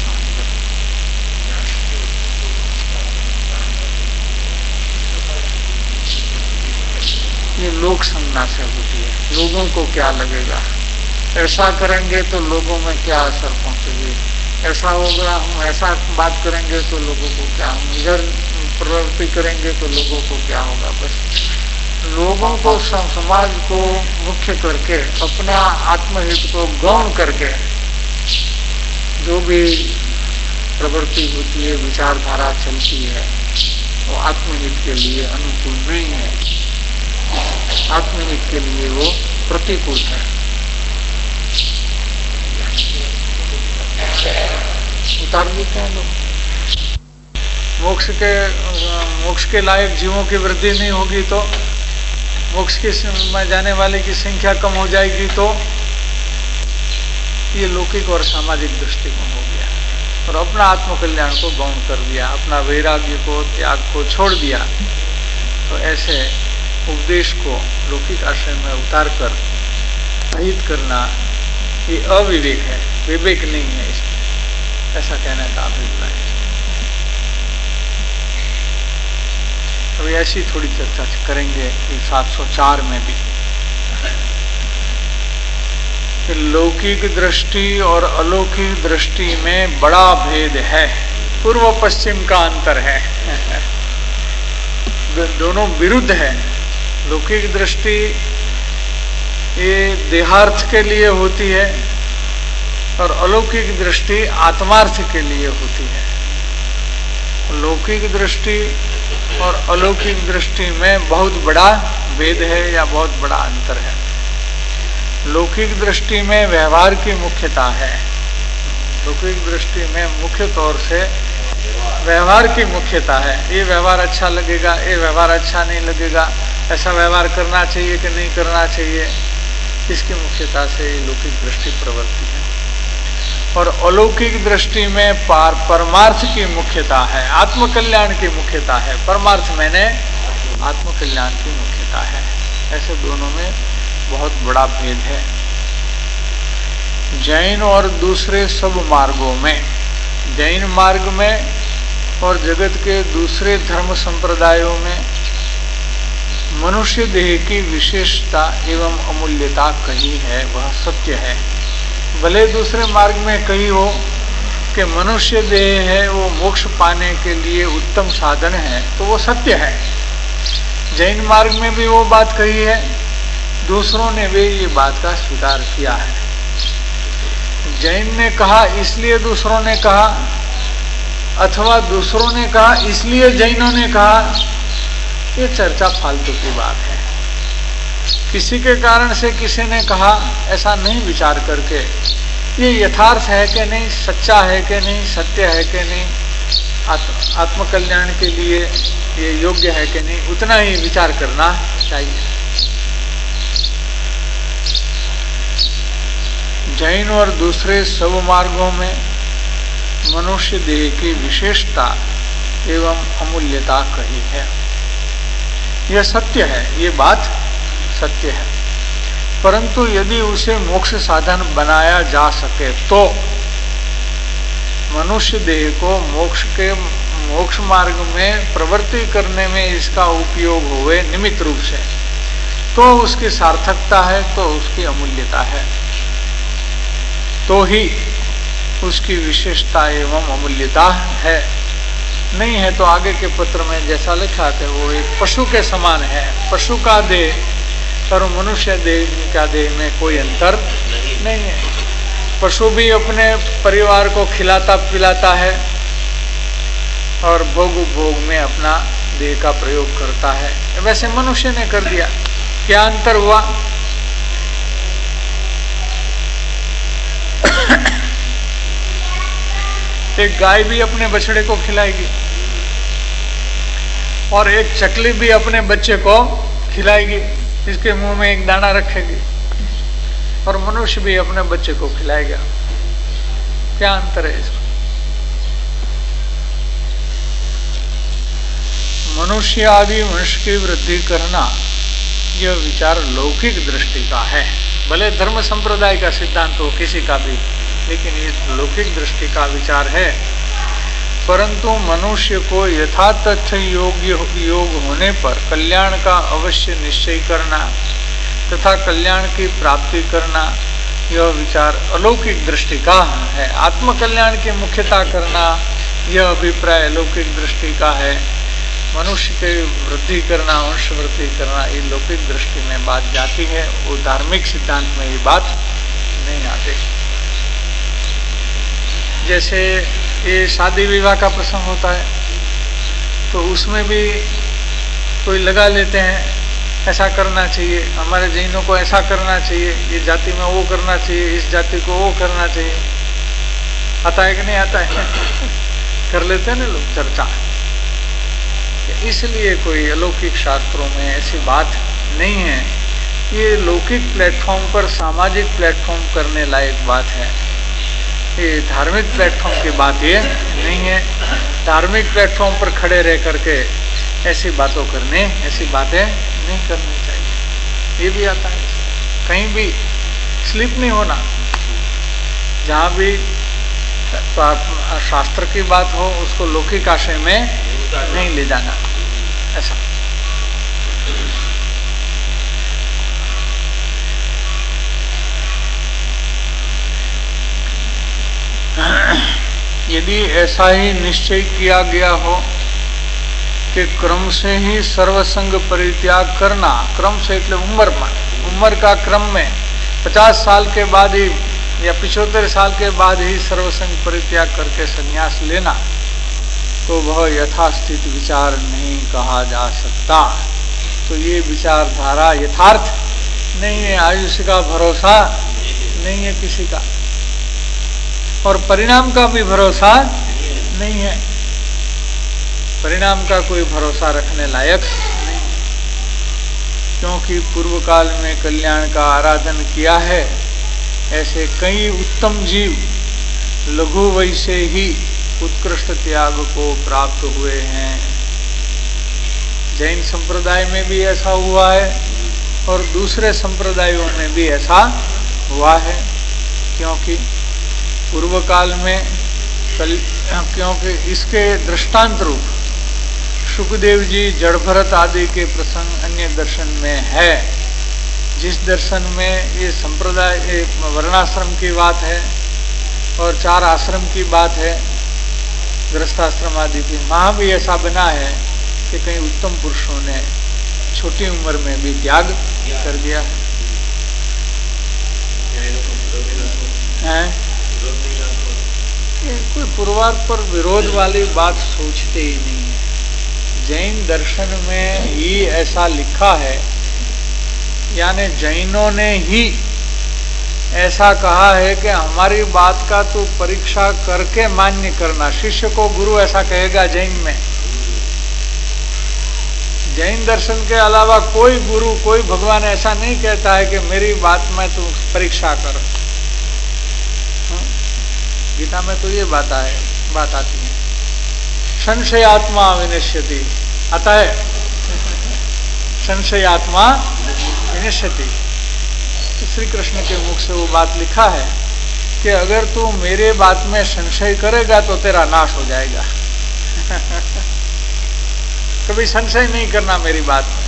ये लोक संज्ञा से होती है, लोगों को क्या लगेगा, ऐसा करेंगे तो लोगों में क्या असर पहुंचेगी, ऐसा होगा, हम ऐसा बात करेंगे तो लोगों को क्या, हम इधर प्रवृत्ति करेंगे तो लोगों को क्या होगा। बस लोगों को, समाज को मुख्य करके, अपना आत्महित को गौण करके जो भी प्रवृत्ति होती है, विचारधारा चलती है, वो आत्महित के लिए अनुकूल नहीं है, आत्महित के लिए वो प्रतिकूल है। उतार देते हैं लोग। मोक्ष के लायक जीवों की वृद्धि नहीं होगी तो, मोक्ष में जाने वाले की संख्या कम हो जाएगी तो, ये लौकिक और सामाजिक दृष्टिकोण हो गया और अपना आत्मकल्याण को गौण कर दिया, अपना वैराग्य को, त्याग को छोड़ दिया। तो ऐसे उपदेश को लौकिक आश्रय में उतार कर अहित करना, ये अविवेक है, विवेक नहीं है इसमें, ऐसा कहने का अभिप्राय है। अभी ऐसी थोड़ी चर्चा करेंगे 704 में भी। लौकिक दृष्टि और अलौकिक दृष्टि में बड़ा भेद है, पूर्व पश्चिम का अंतर है। दोनों विरुद्ध है। लौकिक दृष्टि ये देहार्थ के लिए होती है और अलौकिक दृष्टि आत्मार्थ के लिए होती है। लौकिक दृष्टि और अलौकिक दृष्टि में बहुत बड़ा भेद है या बहुत बड़ा अंतर है। लौकिक दृष्टि में व्यवहार की मुख्यता है। लौकिक दृष्टि में मुख्य तौर से व्यवहार की मुख्यता है। ये व्यवहार अच्छा लगेगा, ये व्यवहार अच्छा नहीं लगेगा, ऐसा व्यवहार करना चाहिए कि नहीं करना चाहिए, इसकी मुख्यता से ये लौकिक दृष्टि प्रवृत्ति है। और अलौकिक दृष्टि में परमार्थ की मुख्यता है, आत्मकल्याण की मुख्यता है। परमार्थ मैंने आत्मकल्याण की मुख्यता है। ऐसे दोनों में बहुत बड़ा भेद है। जैन और दूसरे सब मार्गों में, जैन मार्ग में और जगत के दूसरे धर्म संप्रदायों में मनुष्य देह की विशेषता एवं अमूल्यता कही है, वह सत्य है। भले दूसरे मार्ग में कही हो कि मनुष्य देह है वो मोक्ष पाने के लिए उत्तम साधन है, तो वो सत्य है। जैन मार्ग में भी वो बात कही है, दूसरों ने भी ये बात का स्वीकार किया है। जैन ने कहा इसलिए दूसरों ने कहा, अथवा दूसरों ने कहा इसलिए जैनों ने कहा, ये चर्चा फालतू की बात है। किसी के कारण से किसी ने कहा ऐसा नहीं विचार करके ये यथार्थ है कि नहीं, सच्चा है कि नहीं, सत्य है कि नहीं, आत्मकल्याण के लिए ये योग्य है कि नहीं, उतना ही विचार करना चाहिए। जैन और दूसरे सब मार्गों में मनुष्य देह की विशेषता एवं अमूल्यता कही है। यह सत्य है, ये बात सत्य है। परंतु यदि उसे मोक्ष साधन बनाया जा सके तो मनुष्य देह को मोक्ष मार्ग में प्रवृत्ति करने में इसका उपयोग हुए निमित्त रूप से, तो उसकी सार्थकता है, तो उसकी अमूल्यता है, तो ही उसकी विशेषता एवं अमूल्यता है। नहीं है तो आगे के पत्र में जैसा लिखा कि वो एक पशु के समान है। पशु का देह और मनुष्य देह का देह में कोई अंतर नहीं है। पशु भी अपने परिवार को खिलाता पिलाता है और भोग में अपना देह का प्रयोग करता है, वैसे मनुष्य ने कर दिया। क्या अंतर हुआ? एक गाय भी अपने बछड़े को खिलाएगी और एक चकली भी अपने बच्चे को खिलाएगी, इसके मुंह में एक दाना रखेगी। और मनुष्य भी अपने बच्चे को खिलाएगा। क्या अंतर है इसमें? मनुष्य आदि वंश की वृद्धि करना यह विचार लौकिक दृष्टि का है। भले धर्म संप्रदाय का सिद्धांत हो किसी का भी, लेकिन ये लौकिक दृष्टि का विचार है। परंतु मनुष्य को यथातथ योग होने पर कल्याण का अवश्य निश्चय करना तथा कल्याण की प्राप्ति करना, यह विचार अलौकिक दृष्टि का है। आत्मकल्याण की मुख्यता करना, यह अभिप्राय लौकिक दृष्टि का है। मनुष्य की वृद्धि करना, वंश वृद्धि करना, ये लौकिक दृष्टि में बात जाती है। वो धार्मिक सिद्धांत में ये बात नहीं आती। जैसे ये शादी विवाह का प्रसंग होता है तो उसमें भी कोई लगा लेते हैं ऐसा करना चाहिए, हमारे जैनों को ऐसा करना चाहिए, ये जाति में वो करना चाहिए, इस जाति को वो करना चाहिए। आता है कि नहीं आता है? कर लेते हैं ना लोग चर्चा। इसलिए कोई अलौकिक शास्त्रों में ऐसी बात नहीं है। ये लौकिक प्लेटफॉर्म पर सामाजिक प्लेटफॉर्म करने लायक बात है। ये धार्मिक प्लेटफॉर्म की बात ये नहीं है। धार्मिक प्लेटफॉर्म पर खड़े रह करके ऐसी बातें नहीं करनी चाहिए। ये भी आता है। कहीं भी स्लिप नहीं होना। जहाँ भी शास्त्र की बात हो उसको लौकिक आशय में नहीं ले जाना। ऐसा यदि ऐसा ही निश्चय किया गया हो कि क्रम से ही सर्वसंग परित्याग करना, क्रम से એટલે उम्र का क्रम में 50 साल के बाद ही या 75 साल के बाद ही सर्वसंग परित्याग करके संन्यास लेना, तो वह यथास्थित विचार नहीं कहा जा सकता। तो ये विचारधारा यथार्थ नहीं है। आयुष्य का भरोसा नहीं है किसी का, और परिणाम का भी भरोसा नहीं है। परिणाम का कोई भरोसा रखने लायक नहीं, क्योंकि पूर्व काल में कल्याण का आराधन किया है। ऐसे कई उत्तम जीव लघु वय से ही उत्कृष्ट त्याग को प्राप्त हुए हैं। जैन संप्रदाय में भी ऐसा हुआ है और दूसरे संप्रदायों में भी ऐसा हुआ है। क्योंकि पूर्व काल में क्योंकि इसके दृष्टांत रूप सुखदेव जी जड़ भरत आदि के प्रसंग अन्य दर्शन में है। जिस दर्शन में ये संप्रदाय वर्णाश्रम की बात है और 4 आश्रम की बात है, गृहस्थाश्रम आदि की, वहां भी ऐसा बना है कि कई उत्तम पुरुषों ने छोटी उम्र में भी त्याग कर दिया है। कोई पूर्वार्ध पर विरोध वाली बात सोचते ही नहीं है। जैन दर्शन में ही ऐसा लिखा है, यानी जैनों ने ही ऐसा कहा है कि हमारी बात का तो परीक्षा करके मान्य करना। शिष्य को गुरु ऐसा कहेगा जैन में। जैन दर्शन के अलावा कोई गुरु, कोई भगवान ऐसा नहीं कहता है कि मेरी बात में तू परीक्षा कर। गीता में तो ये बात आती है, संशयात्मा विनश्यति। आता है संशयात्मा विनश्यति। तो श्री कृष्ण के मुख से वो बात लिखा है कि अगर तू मेरे बात में संशय करेगा तो तेरा नाश हो जाएगा। कभी संशय नहीं करना मेरी बात में।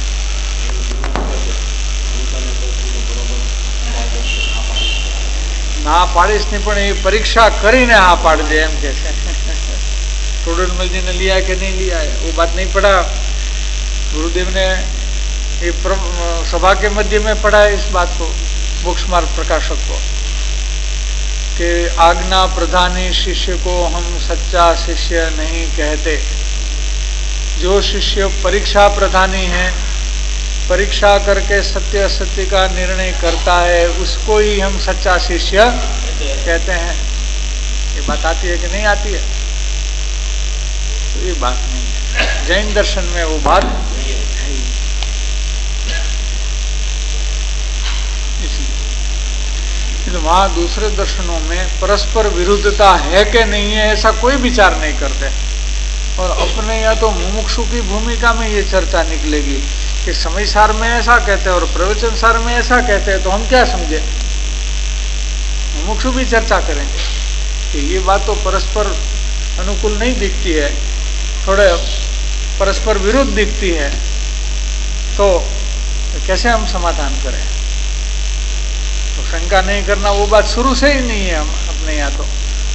ના પાડીશ નહીં પણ એ પરીક્ષા કરીને હા પાડજે એમ કે છે। टोडरमल जी ने लिया है कि नहीं लिया है वो बात नहीं पढ़ा। गुरुदेव ने ये सभा के मध्य में पढ़ा है इस बात को, मोक्ष मार्ग प्रकाशक को, कि आज्ञा प्रधानी शिष्य को हम सच्चा शिष्य नहीं कहते। जो शिष्य परीक्षा प्रधानी है, परीक्षा करके सत्य असत्य का निर्णय करता है, उसको ही हम सच्चा शिष्य कहते हैं। ये बात आती है कि नहीं आती है? तो ये बात नहीं है। जैन दर्शन में वो बात नहीं है। किंतु वहां दूसरे दर्शनों में परस्पर विरुद्धता है कि नहीं है ऐसा कोई विचार नहीं करते। और अपने या तो मुमुक्षु की भूमिका में ये चर्चा निकलेगी कि समय सार में ऐसा कहते हैं और प्रवचन सार में ऐसा कहते हैं, तो हम क्या समझे? मुमुक्षु भी चर्चा करेंगे कि ये बात तो परस्पर अनुकूल नहीं दिखती है, थोड़े परस्पर विरुद्ध दिखती है, तो कैसे हम समाधान करें? तो शंका नहीं करना वो बात शुरू से ही नहीं है हम अपने यहाँ। तो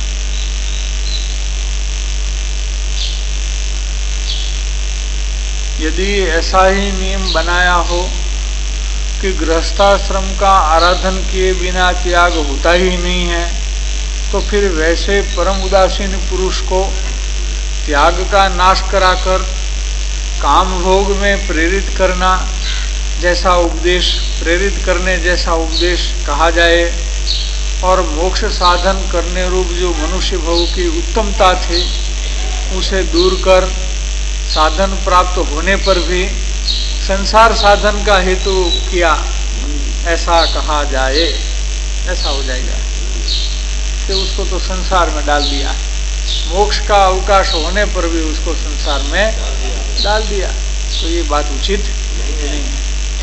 यदि ऐसा ही नियम बनाया हो कि गृहस्थाश्रम का आराधन किए बिना त्याग होता ही नहीं है, तो फिर वैसे परम उदासीन पुरुष को त्याग का नाश कराकर काम भोग में प्रेरित करना जैसा उपदेश, प्रेरित करने जैसा उपदेश कहा जाए, और मोक्ष साधन करने रूप जो मनुष्य भोग की उत्तमता थी उसे दूर कर साधन प्राप्त होने पर भी संसार साधन का हेतु किया, ऐसा कहा जाए, ऐसा हो जाएगा कि उसको तो संसार में डाल दिया, मोक्ष का अवकाश होने पर भी उसको संसार में डाल दिया, तो ये बात उचित नहीं है।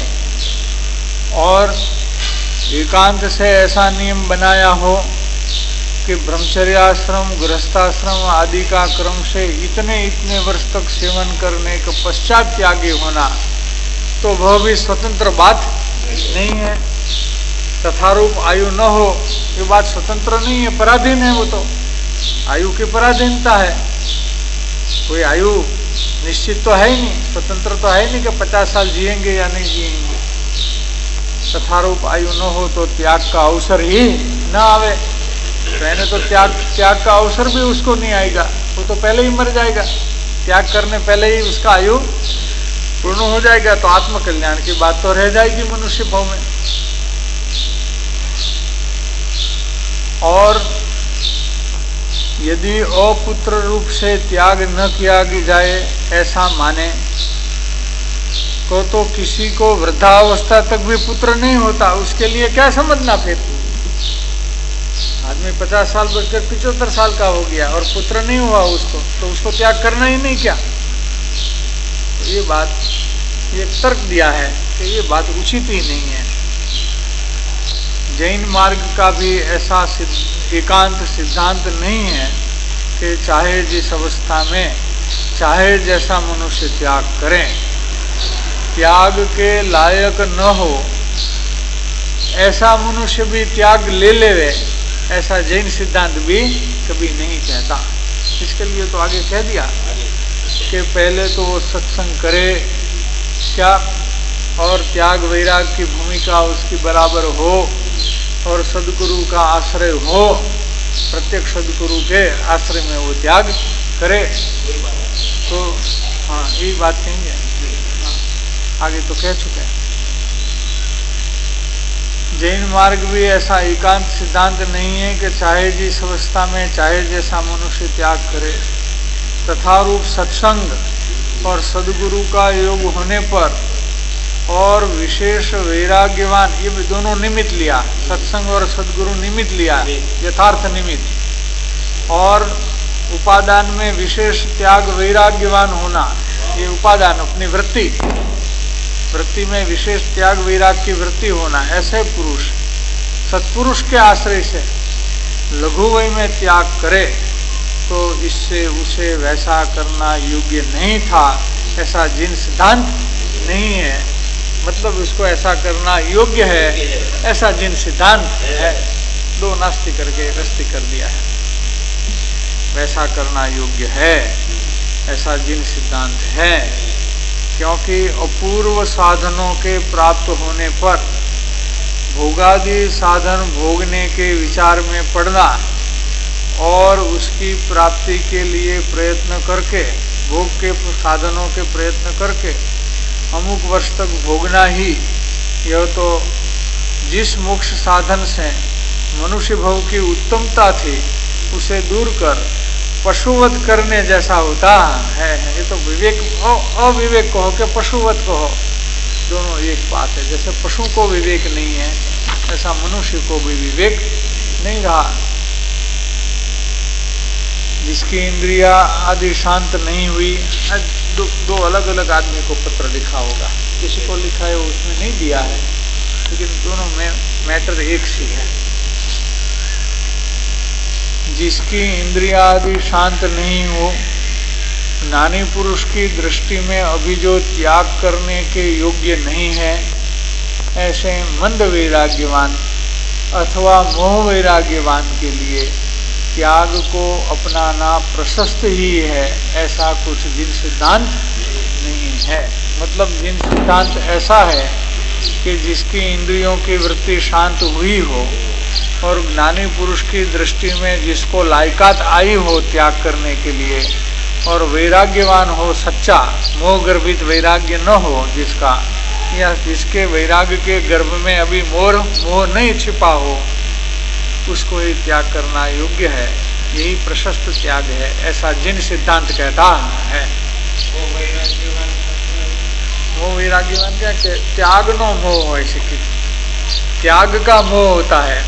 और एकांत से ऐसा नियम बनाया हो कि ब्रह्मचर्याश्रम, गृहस्थाश्रम आदि का क्रम से इतने इतने वर्ष तक सेवन करने के पश्चात त्यागी होना, तो वह भी स्वतंत्र बात नहीं है। तथारूप आयु न हो, ये बात स्वतंत्र नहीं है, पराधीन है। वो तो आयु की पराधीनता है, कोई आयु निश्चित तो है ही नहीं, स्वतंत्र तो है ही नहीं कि 50 साल जिएंगे या नहीं जिएंगे। तथारूप आयु न हो तो त्याग का अवसर ही न आवे, पहले तो त्याग का अवसर भी उसको नहीं आएगा, वो तो पहले ही मर जाएगा, त्याग करने पहले ही उसका आयु पूर्ण हो जाएगा, तो आत्मकल्याण की बात तो रह जाएगी मनुष्य भाव में। और यदि अपुत्र रूप से त्याग न किया जाए ऐसा माने तो किसी को वृद्धावस्था तक भी पुत्र नहीं होता, उसके लिए क्या समझना? फिर आदमी 50 साल बचकर 75 साल का हो गया और पुत्र नहीं हुआ उसको, तो उसको त्याग करना ही नहीं क्या? तो ये बात, ये तर्क दिया है कि ये बात उचित ही नहीं है। जैन मार्ग का भी ऐसा एकांत सिद्धांत नहीं है कि चाहे जिस अवस्था में चाहे जैसा मनुष्य त्याग करें, त्याग के लायक न हो ऐसा मनुष्य भी त्याग ले लेवे, ऐसा जैन सिद्धांत भी कभी नहीं कहता। इसके लिए तो आगे कह दिया कि पहले तो वो सत्संग करे क्या, और त्याग वैराग की भूमिका उसकी बराबर हो, और सदगुरु का आश्रय हो, प्रत्येक सदगुरु के आश्रय में वो त्याग करे। तो हाँ, यही बात कहेंगे, आगे तो कह चुके हैं। जैन मार्ग भी ऐसा एकांत सिद्धांत नहीं है कि चाहे जिस अवस्था में चाहे जैसा मनुष्य त्याग करे, तथा रूप सत्संग और सदगुरु का योग होने पर और विशेष वैराग्यवान, ये भी दोनों निमित्त लिया, सत्संग और सदगुरु निमित्त लिया, यथार्थ निमित्त, और उपादान में विशेष त्याग वैराग्यवान होना, ये उपादान अपनी वृत्ति में विशेष त्याग वैराग की वृत्ति होना, ऐसे पुरुष सत्पुरुष के आश्रय से लघु वय में त्याग करे तो इससे उसे वैसा करना योग्य नहीं था, ऐसा जिन सिद्धांत नहीं है। मतलब उसको ऐसा करना योग्य है ऐसा जिन सिद्धांत है, दो नास्ति करके रस्ती कर दिया है। वैसा करना योग्य है ऐसा जिन सिद्धांत है, क्योंकि अपूर्व साधनों के प्राप्त होने पर भोगादि साधन भोगने के विचार में पड़ना और उसकी प्राप्ति के लिए प्रयत्न करके, भोग के साधनों के प्रयत्न करके अमुक वर्ष तक भोगना ही, यह तो जिस मोक्ष साधन से मनुष्य भोग की उत्तमता थी उसे दूर कर पशुवध करने जैसा होता है। ये तो विवेक अविवेक कहो कि पशुवध कहो, दोनों एक बात है। जैसे पशु को विवेक नहीं है ऐसा मनुष्य को भी विवेक नहीं रहा। जिसकी इंद्रिया आदि शांत नहीं हुई, दो अलग अलग आदमी को पत्र लिखा होगा, किसी को लिखा है उसमें नहीं दिया है, लेकिन दोनों में मैटर एक सी है। जिसकी इंद्रिया आदि शांत नहीं हो, ज्ञानी पुरुष की दृष्टि में अभी जो त्याग करने के योग्य नहीं है, ऐसे मंद वैराग्यवान अथवा मोह वैराग्यवान के लिए त्याग को अपनाना प्रशस्त ही है। ऐसा कुछ जिन सिद्धांत नहीं है। मतलब जिन सिद्धांत ऐसा है कि जिसकी इंद्रियों की वृत्ति शांत हुई हो और ज्ञानी पुरुष की दृष्टि में जिसको लायकात आई हो त्याग करने के लिए, और वैराग्यवान हो, सच्चा मोह गर्भित वैराग्य न हो जिसका, या जिसके वैराग्य के गर्भ में अभी मोह नहीं छिपा हो, उसको ही त्याग करना योग्य है। यही प्रशस्त त्याग है, ऐसा जिन सिद्धांत कहता है। मोह वैराग्यवान क्या, त्याग नो मोह हो, ऐसे की त्याग का मोह होता है,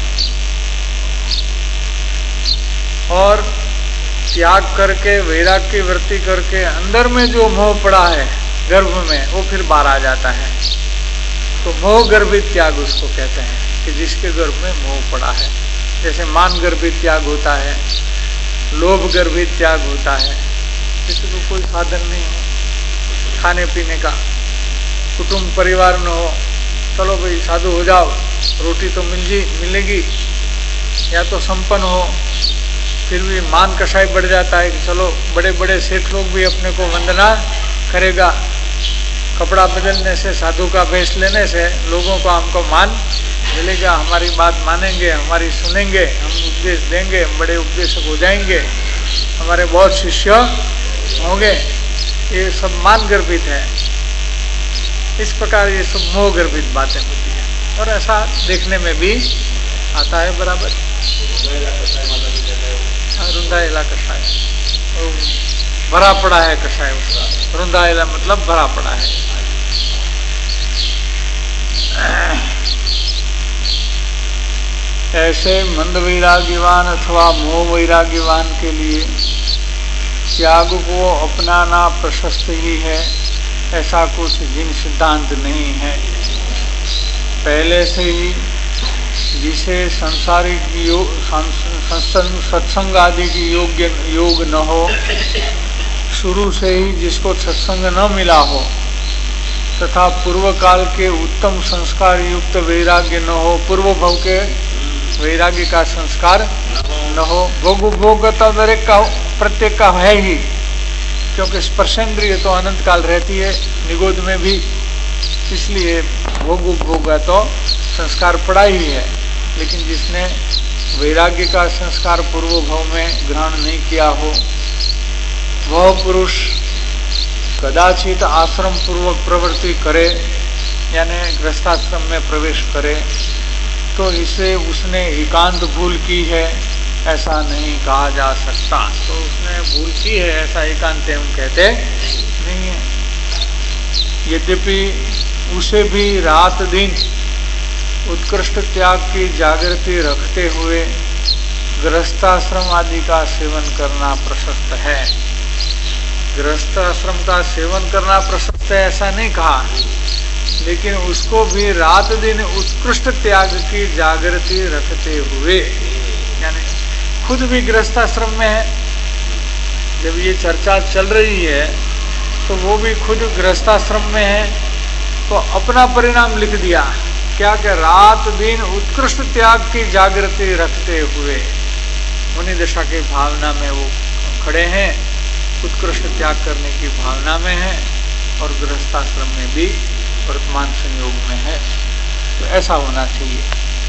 और त्याग करके वैराग की वृत्ति करके अंदर में जो मोह पड़ा है गर्भ में, वो फिर बाहर आ जाता है। तो मोह गर्भित त्याग उसको कहते हैं कि जिसके गर्भ में मोह पड़ा है। जैसे मान गर्भित त्याग होता है, लोभ गर्भित त्याग होता है। किसी को कोई साधन नहीं हो खाने पीने का, कुटुंब परिवार न हो, चलो भाई साधु हो जाओ, रोटी तो मिलेगी, या तो संपन्न हो, फिर भी मान कषाय बढ़ जाता है कि चलो बड़े बड़े सेठ लोग भी अपने को वंदना करेगा। कपड़ा बदलने से, साधु का वेश लेने से लोगों को हमको मान मिलेगा, हमारी बात मानेंगे, हमारी सुनेंगे, हम उपदेश देंगे, हम बड़े उपदेशक हो जाएंगे, हमारे बहुत शिष्य होंगे। ये सब मान गर्भित है। इस प्रकार ये सब मोह गर्भित बातें होती हैं, और ऐसा देखने में भी आता है बराबर। रुंदाइला कषाय, भरा पड़ा है कषाय उसका। रुंदाइला मतलब भरा पड़ा है। ऐसे मंद वैराग्यवान अथवा मोह वैराग्यवान के लिए त्याग को अपनाना प्रशस्त ही है। ऐसा कुछ जिन सिद्धांत नहीं है। पहले से ही जिसे सांसारिक सत्संग आदि की योग न हो, शुरू से ही जिसको सत्संग न मिला हो, तथा पूर्व काल के उत्तम संस्कार युक्त वैराग्य न हो, पूर्व भव के वैराग्य का संस्कार न हो। भोग तो दरेक का प्रत्येक का है ही, क्योंकि स्पर्शेंद्रिय तो अनंत काल रहती है निगोद में भी, इसलिए भोग तो संस्कार पड़ा ही है। लेकिन जिसने वैराग्य का संस्कार पूर्व भव में ग्रहण नहीं किया हो, वह पुरुष कदाचित आश्रम पूर्वक प्रवृत्ति करे, यानी गृहस्थाश्रम में प्रवेश करे, तो इसे उसने एकांत भूल की है ऐसा नहीं कहा जा सकता। तो उसने भूल की है ऐसा एकांत हम कहते नहीं है। यद्यपि उसे भी रात दिन उत्कृष्ट त्याग की जागृति रखते हुए गृहस्थाश्रम आदि का सेवन करना प्रशस्त है। गृहस्थाश्रम का सेवन करना प्रशस्त है ऐसा नहीं कहा, लेकिन उसको भी रात दिन उत्कृष्ट त्याग की जागृति रखते हुए, यानी खुद भी गृहस्थाश्रम में है। जब ये चर्चा चल रही है तो वो भी खुद गृहस्थाश्रम में है, तो अपना परिणाम लिख दिया क्या कि रात दिन उत्कृष्ट त्याग की जागृति रखते हुए मुनि दशा की भावना में वो खड़े हैं, उत्कृष्ट त्याग करने की भावना में है, और गृहस्थाश्रम में भी वर्तमान संयोग में है। तो ऐसा होना चाहिए।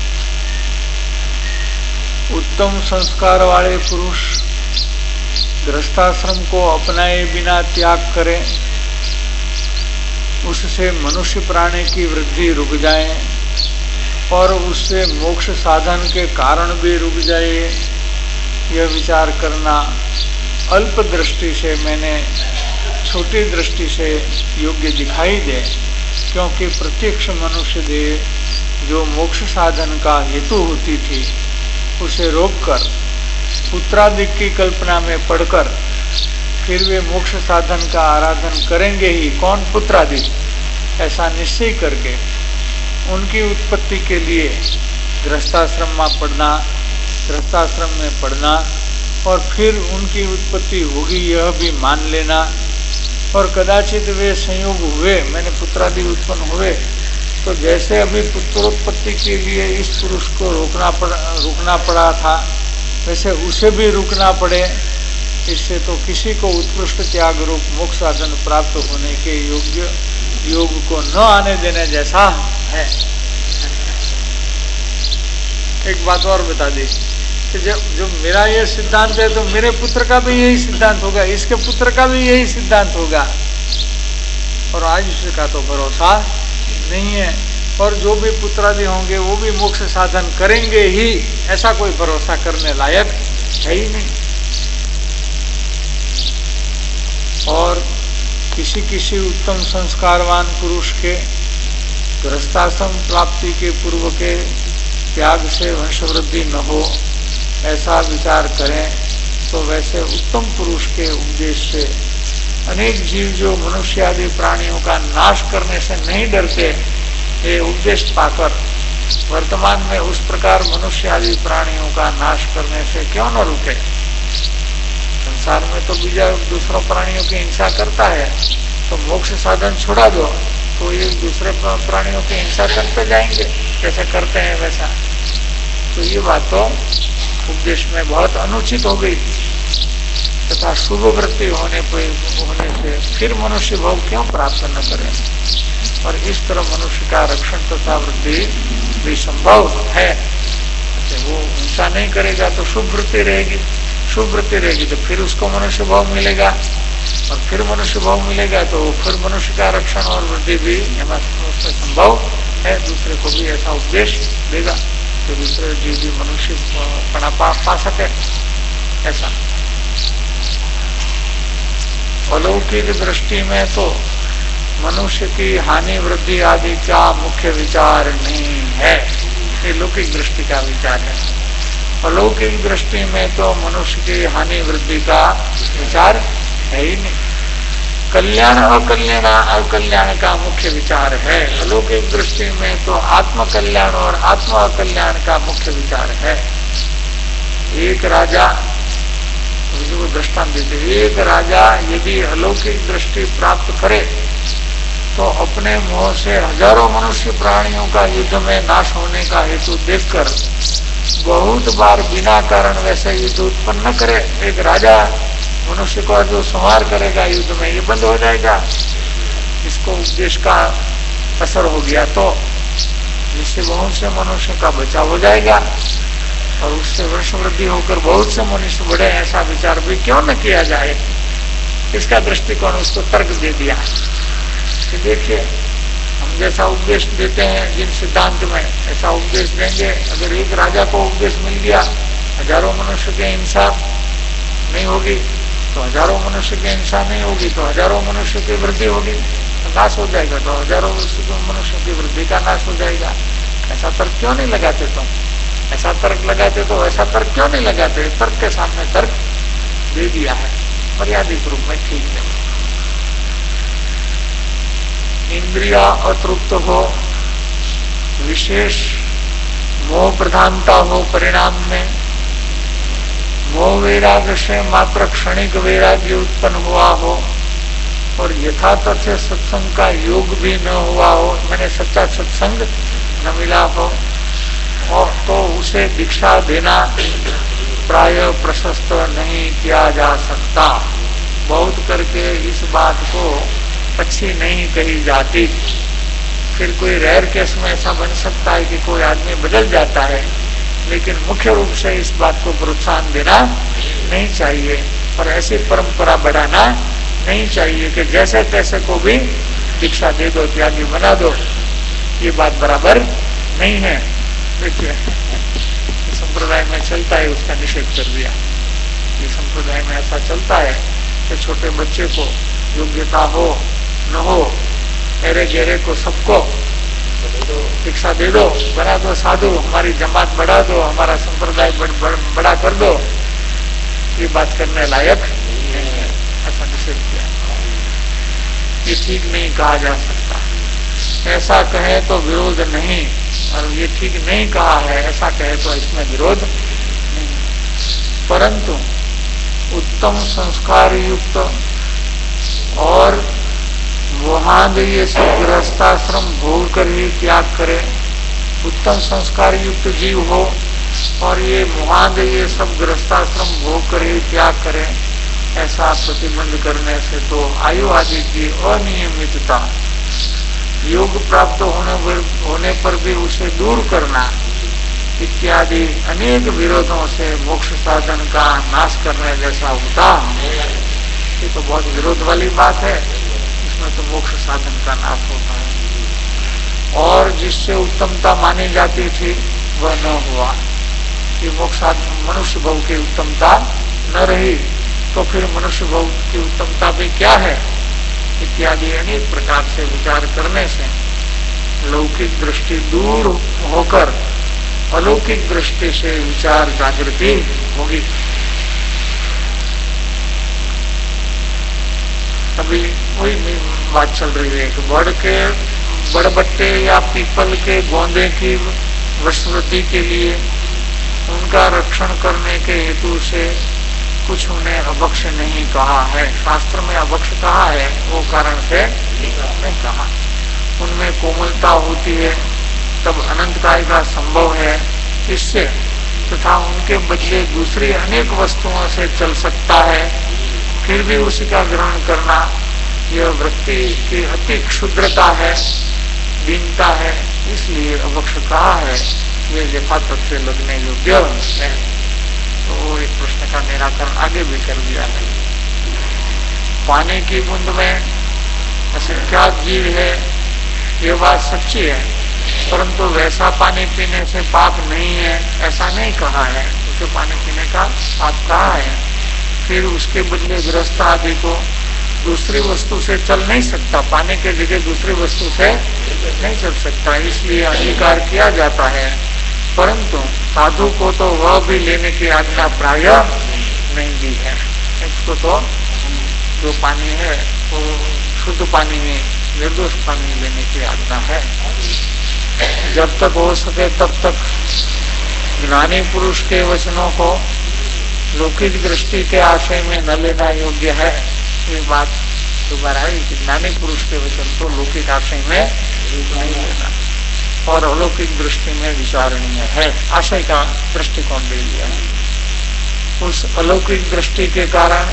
उत्तम संस्कार वाले पुरुष गृहस्थाश्रम को अपनाए बिना त्याग करें, उससे मनुष्य प्राणी की वृद्धि रुक जाए और उससे मोक्ष साधन के कारण भी रुक जाए, यह विचार करना अल्प दृष्टि से, मैंने छोटी दृष्टि से योग्य दिखाई दे, क्योंकि प्रत्यक्ष मनुष्य देह जो मोक्ष साधन का हेतु होती थी उसे रोककर पुत्रादि की कल्पना में पढ़कर फिर वे मोक्ष साधन का आराधन करेंगे ही। कौन? पुत्रादि। ऐसा निश्चय करके उनकी उत्पत्ति के लिए गृहस्थाश्रम में पढ़ना और फिर उनकी उत्पत्ति होगी यह भी मान लेना। और कदाचित वे संयोग हुए, मैंने पुत्रादि उत्पन्न हुए, तो जैसे अभी पुत्रोत्पत्ति के लिए इस पुरुष को रुकना पड़ा था वैसे उसे भी रुकना पड़े। इससे तो किसी को उत्कृष्ट त्याग रूप मोक्ष साधन प्राप्त होने के योग को न आने देने जैसा है। एक बात और बता दी कि जो मेरा ये सिद्धांत है तो मेरे पुत्र का भी यही सिद्धांत होगा, इसके पुत्र का भी यही सिद्धांत होगा, और आज इसका तो भरोसा नहीं है। और जो भी पुत्रादि होंगे वो भी मोक्ष साधन करेंगे ही, ऐसा कोई भरोसा करने लायक है ही नहीं। और किसी उत्तम संस्कारवान पुरुष के गृहस्थाश्रम प्राप्ति के पूर्व के त्याग से वंशवृद्धि न हो ऐसा विचार करें तो वैसे उत्तम पुरुष के उपदेश से अनेक जीव जो मनुष्य आदि प्राणियों का नाश करने से नहीं डरते, ये उपदेश पाकर वर्तमान में उस प्रकार मनुष्य आदि प्राणियों का नाश करने से क्यों न रुके। संसार में तो दूसरों प्राणियों की हिंसा करता है, तो मोक्ष साधन छुड़ा दो तो ये दूसरे प्राणियों की हिंसा करते जाएंगे, जैसे करते हैं वैसा। तो ये बात तो उपदेश में बहुत अनुचित हो गई तथा शुभ वृत्ति होने से फिर मनुष्य भोग क्यों प्राप्त न करे। और इस तरह मनुष्य का रक्षण तथा वृद्धि भी संभव है। वो हिंसा नहीं करेगा तो शुभ वृत्ति रहेगी तो फिर उसको मनुष्य भोग मिलेगा, और फिर मनुष्य भोग मिलेगा तो फिर मनुष्य का रक्षण और वृद्धि भी उसमें संभव है। दूसरे को भी ऐसा उपदेश देगा तो दूसरे जीव भी मनुष्य पा सके। ऐसा अलौकिक दृष्टि में तो मनुष्य की हानि वृद्धि आदि का मुख्य विचार नहीं है, ये लौकिक दृष्टि का विचार है। अलौकिक दृष्टि में तो मनुष्य की हानि वृद्धि का विचार है ही नहीं। कल्याण अकल्याण का मुख्य विचार है। अलौकिक दृष्टि में तो आत्म कल्याण और आत्म अकल्याण का मुख्य विचार है। एक राजा दृष्टांत देते, एक राजा यदि अलौकिक दृष्टि प्राप्त करे तो अपने मोह से हजारों मनुष्य प्राणियों का युद्ध में नाश होने का हेतु देखकर बहुत बार बिना कारण वैसे युद्ध उत्पन्न न करे। एक राजा मनुष्य को जो संहार करेगा युद्ध में, ये बंद हो जाएगा। इसको उपदेश का असर हो गया तो इससे बहुत से मनुष्य का बचाव हो जाएगा और उससे वंश वृद्धि होकर बहुत से मनुष्य बढ़े। ऐसा विचार भी क्यों न किया जाए, इसका दृष्टिकोण उसको तर्क दे दिया कि देखिए हम जैसा उपदेश देते हैं जिन सिद्धांत में ऐसा उपदेश देंगे। अगर एक राजा को उपदेश मिल गया, हजारों मनुष्य की हिंसा नहीं होगी तो हजारों मनुष्य की हिंसा नहीं होगी तो हजारों मनुष्य की वृद्धि होगी, तो नाश हो जाएगा तो हजारों मनुष्य की वृद्धि का नाश हो जाएगा। ऐसा तर्क क्यों नहीं लगाते तुम? ऐसा तर्क लगाते तो ऐसा तर्क क्यों नहीं लगाते? तर्क के सामने तर्क दे दिया है मर्यादित रूप में, ठीक है। इंद्रिया अतृप्त हो, विशेष मोह प्रधानता हो, परिणाम में मोह वैराग्य से मात्र क्षणिक वैराग्य उत्पन्न हुआ हो और यथा तथ्य सत्संग का योग भी न हुआ हो, मैंने सच्चा सत्संग न मिला हो, और तो उसे दीक्षा देना प्राय प्रशस्त नहीं किया जा सकता। बहुत करके इस बात को अच्छी नहीं कही जाती। फिर कोई रेयर केस में ऐसा बन सकता है कि कोई आदमी बदल जाता है, लेकिन मुख्य रूप से इस बात को प्रोत्साहन देना नहीं चाहिए और ऐसी परंपरा बढ़ाना नहीं चाहिए कि जैसे तैसे को भी दीक्षा दे दो, त्यागी बना दो। ये बात बराबर नहीं है। देखिए संप्रदाय में चलता है, उसका निषेध कर दिया। ये संप्रदाय में ऐसा चलता है कि छोटे बच्चे को योग्यता हो न हो, मेरे घेरे को सबको भिक्षा दे दो, बना दो साधु, हमारी जमात बढ़ा दो, हमारा संप्रदाय बड़ा कर दो, ये बात करने लायक नहीं है, ऐसा निषेध किया। ये ठीक नहीं कहा जा सकता। ऐसा कहे तो विरोध नहीं, और ये ठीक नहीं कहा है ऐसा कहे तो इसमें विरोध नहीं। परंतु उत्तम संस्कार युक्त और वहां ये सब गृहस्थाश्रम भोग कर ही त्याग करे, उत्तम संस्कार युक्त जीव हो और ये मुहांद ये सब गृहस्थाश्रम भोग कर ही त्याग करे, ऐसा प्रतिबंध करने से तो आयु आदि की अनियमितता, योग प्राप्त होने पर भी उसे दूर करना इत्यादि अनेक विरोधों से मोक्ष साधन का नाश करने जैसा होता। ये तो बहुत विरोध वाली बात है, इसमें तो मोक्ष साधन का नाश होता है। और जिससे उत्तमता मानी जाती थी वह न हुआ, ये मोक्ष मनुष्य भव की उत्तमता न रही, तो फिर मनुष्य भव की उत्तमता भी क्या है इत्यादि अनेक प्रकार से विचार करने से लौकिक दृष्टि दूर होकर अलौकिक दृष्टि से विचार जागृति होगी। अभी वही बात चल रही है कि बड़बट्टे या पीपल के गोंदे की वृद्धि के लिए उनका रक्षण करने के हेतु से कुछ उन्हें अभक्ष नहीं कहा है। शास्त्र में अभक्ष कहा है, वो कारण से नहीं कहा। उनमें कोमलता होती है, तब अनंतकाय का संभव है इससे, तथा उनके बदले दूसरी अनेक वस्तुओं से चल सकता है, फिर भी उसी का ग्रहण करना यह वृत्ति की अति क्षुद्रता है, दीनता है, इसलिए अभक्ष कहा है। ये यथातथ से लगने योग्य है। तो एक प्रश्न का निराकरण आगे भी कर दिया है। पानी की बूंद में असंख्यात जीव है, ये बात सच्ची है, परंतु वैसा पानी पीने से पाप नहीं है ऐसा नहीं कहा है। उसे पानी पीने का पाप कहा है, फिर उसके बदले गृहस्थ आदि को दूसरी वस्तु से चल नहीं सकता, पानी के जगह दूसरी वस्तु से नहीं चल सकता, इसलिए अंगीकार किया जाता है। परंतु साधु को तो वह भी लेने की आज्ञा प्राय नहीं दी है। इसको तो जो पानी है वो शुद्ध पानी में निर्दोष पानी लेने की आज्ञा है। जब तक हो सके तब तक ज्ञानी पुरुष के वचनों को लौकिक दृष्टि के आशय में न लेना योग्य है। ये बात दोबारा है कि ज्ञानी पुरुष के वचन तो लौकिक आशय में नहीं लेना और अलौकिक दृष्टि में विचारणीय है, आशय का दृष्टिकोण ले लिया है। उस अलौकिक दृष्टि के कारण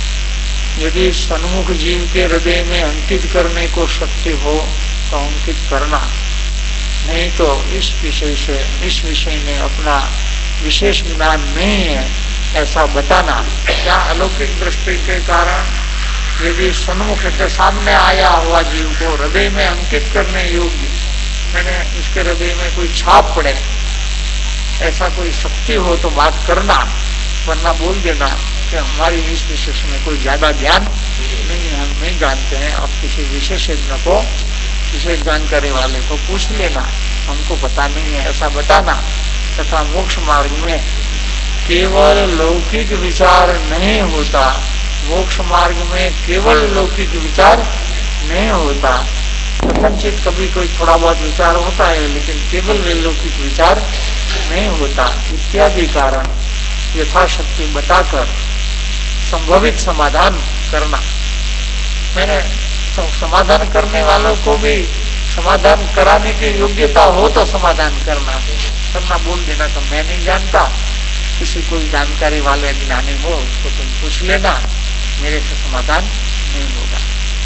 यदि सन्मुख जीव के हृदय में अंकित करने को शक्ति हो तो अंकित करना, नहीं तो इस विषय में अपना विशेष ज्ञान नहीं है ऐसा बताना। क्या अलौकिक दृष्टि के कारण यदि सन्मुख के सामने आया हुआ जीव को हृदय में अंकित करने योग्य, मैंने इसके हृदय में कोई छाप पड़े, ऐसा कोई शक्ति हो तो बात करना, वरना बोल देना कि हमारी इस विशेष में कोई ज्यादा ज्ञान नहीं है, हम नहीं जानते हैं। आप किसी विशेषज्ञ को, विशेष जानकारी वाले को पूछ लेना, हमको पता नहीं है ऐसा बताना। तथा मोक्ष मार्ग में केवल लौकिक विचार नहीं होता, मोक्ष मार्ग में केवल लौकिक विचार नहीं होता, कथनचित कभी कोई थोड़ा बहुत विचार होता है, लेकिन केवल लौकिक विचार नहीं होता इत्यादि कारण यथाशक्ति बताकर संभवित समाधान करना। मैंने समाधान करने वालों को भी समाधान कराने की योग्यता हो तो समाधान करना बोल देना तो मैं नहीं जानता, किसी कोई जानकारी वाले ज्ञानी हो उसको तुम पूछ लेना, मेरे से समाधान नहीं होगा।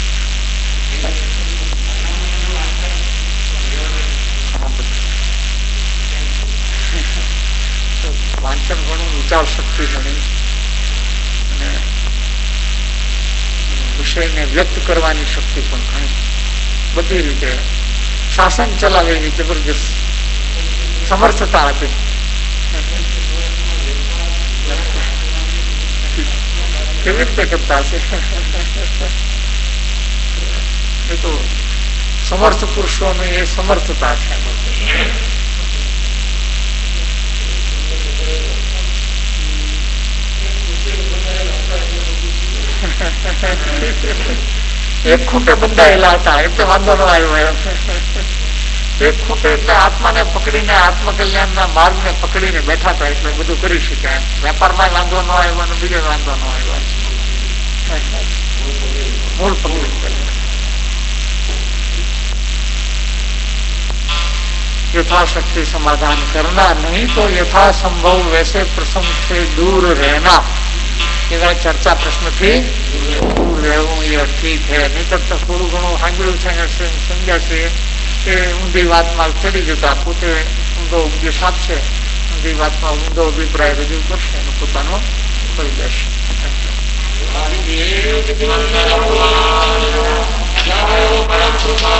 વાંચન ઘણું, વિચાર શક્તિ ઘણી, વિષયને વ્યક્ત કરવાની શક્તિ પણ ઘણી, બધી રીતે શાસન ચલાવે એવી જબરજસ્ત સમર્થતા આપે। કેવી રીતે કરતા હશે? એ તો સમર્થ પુરુષોની એ સમર્થતા છે. એક ખૂટે બંધાયેલા હતા એટલે વાંધો ન આવ્યો. એક ખૂટે એટલે આત્માને પકડીને આત્મકલ્યાણના માર્ગને પકડીને બેઠા હતા એટલે બધું કરી શક્યા. વેપારમાં વાંધો ન આવ્યો અને બીજો વાંધો ન આવ્યો. મૂળ પકડી यथाशक्ति समाधान करना, नहीं तो यथासंभव वैसे प्रसंग से दूर रहना. चर्चा प्रश्न थी दूर रहूं ये ठीक है, नहीं तो થોડું ઘણું સાંભળ્યું છે ને સમજ્યા છે એ ઊંધી વાતમાં ચડી જતા પોતે ઊંધો ઉપદેશ આપશે, ઊંધી વાતમાં ઊંધો અભિપ્રાય રજૂ કરશે અને પોતાનો કરી દેશે.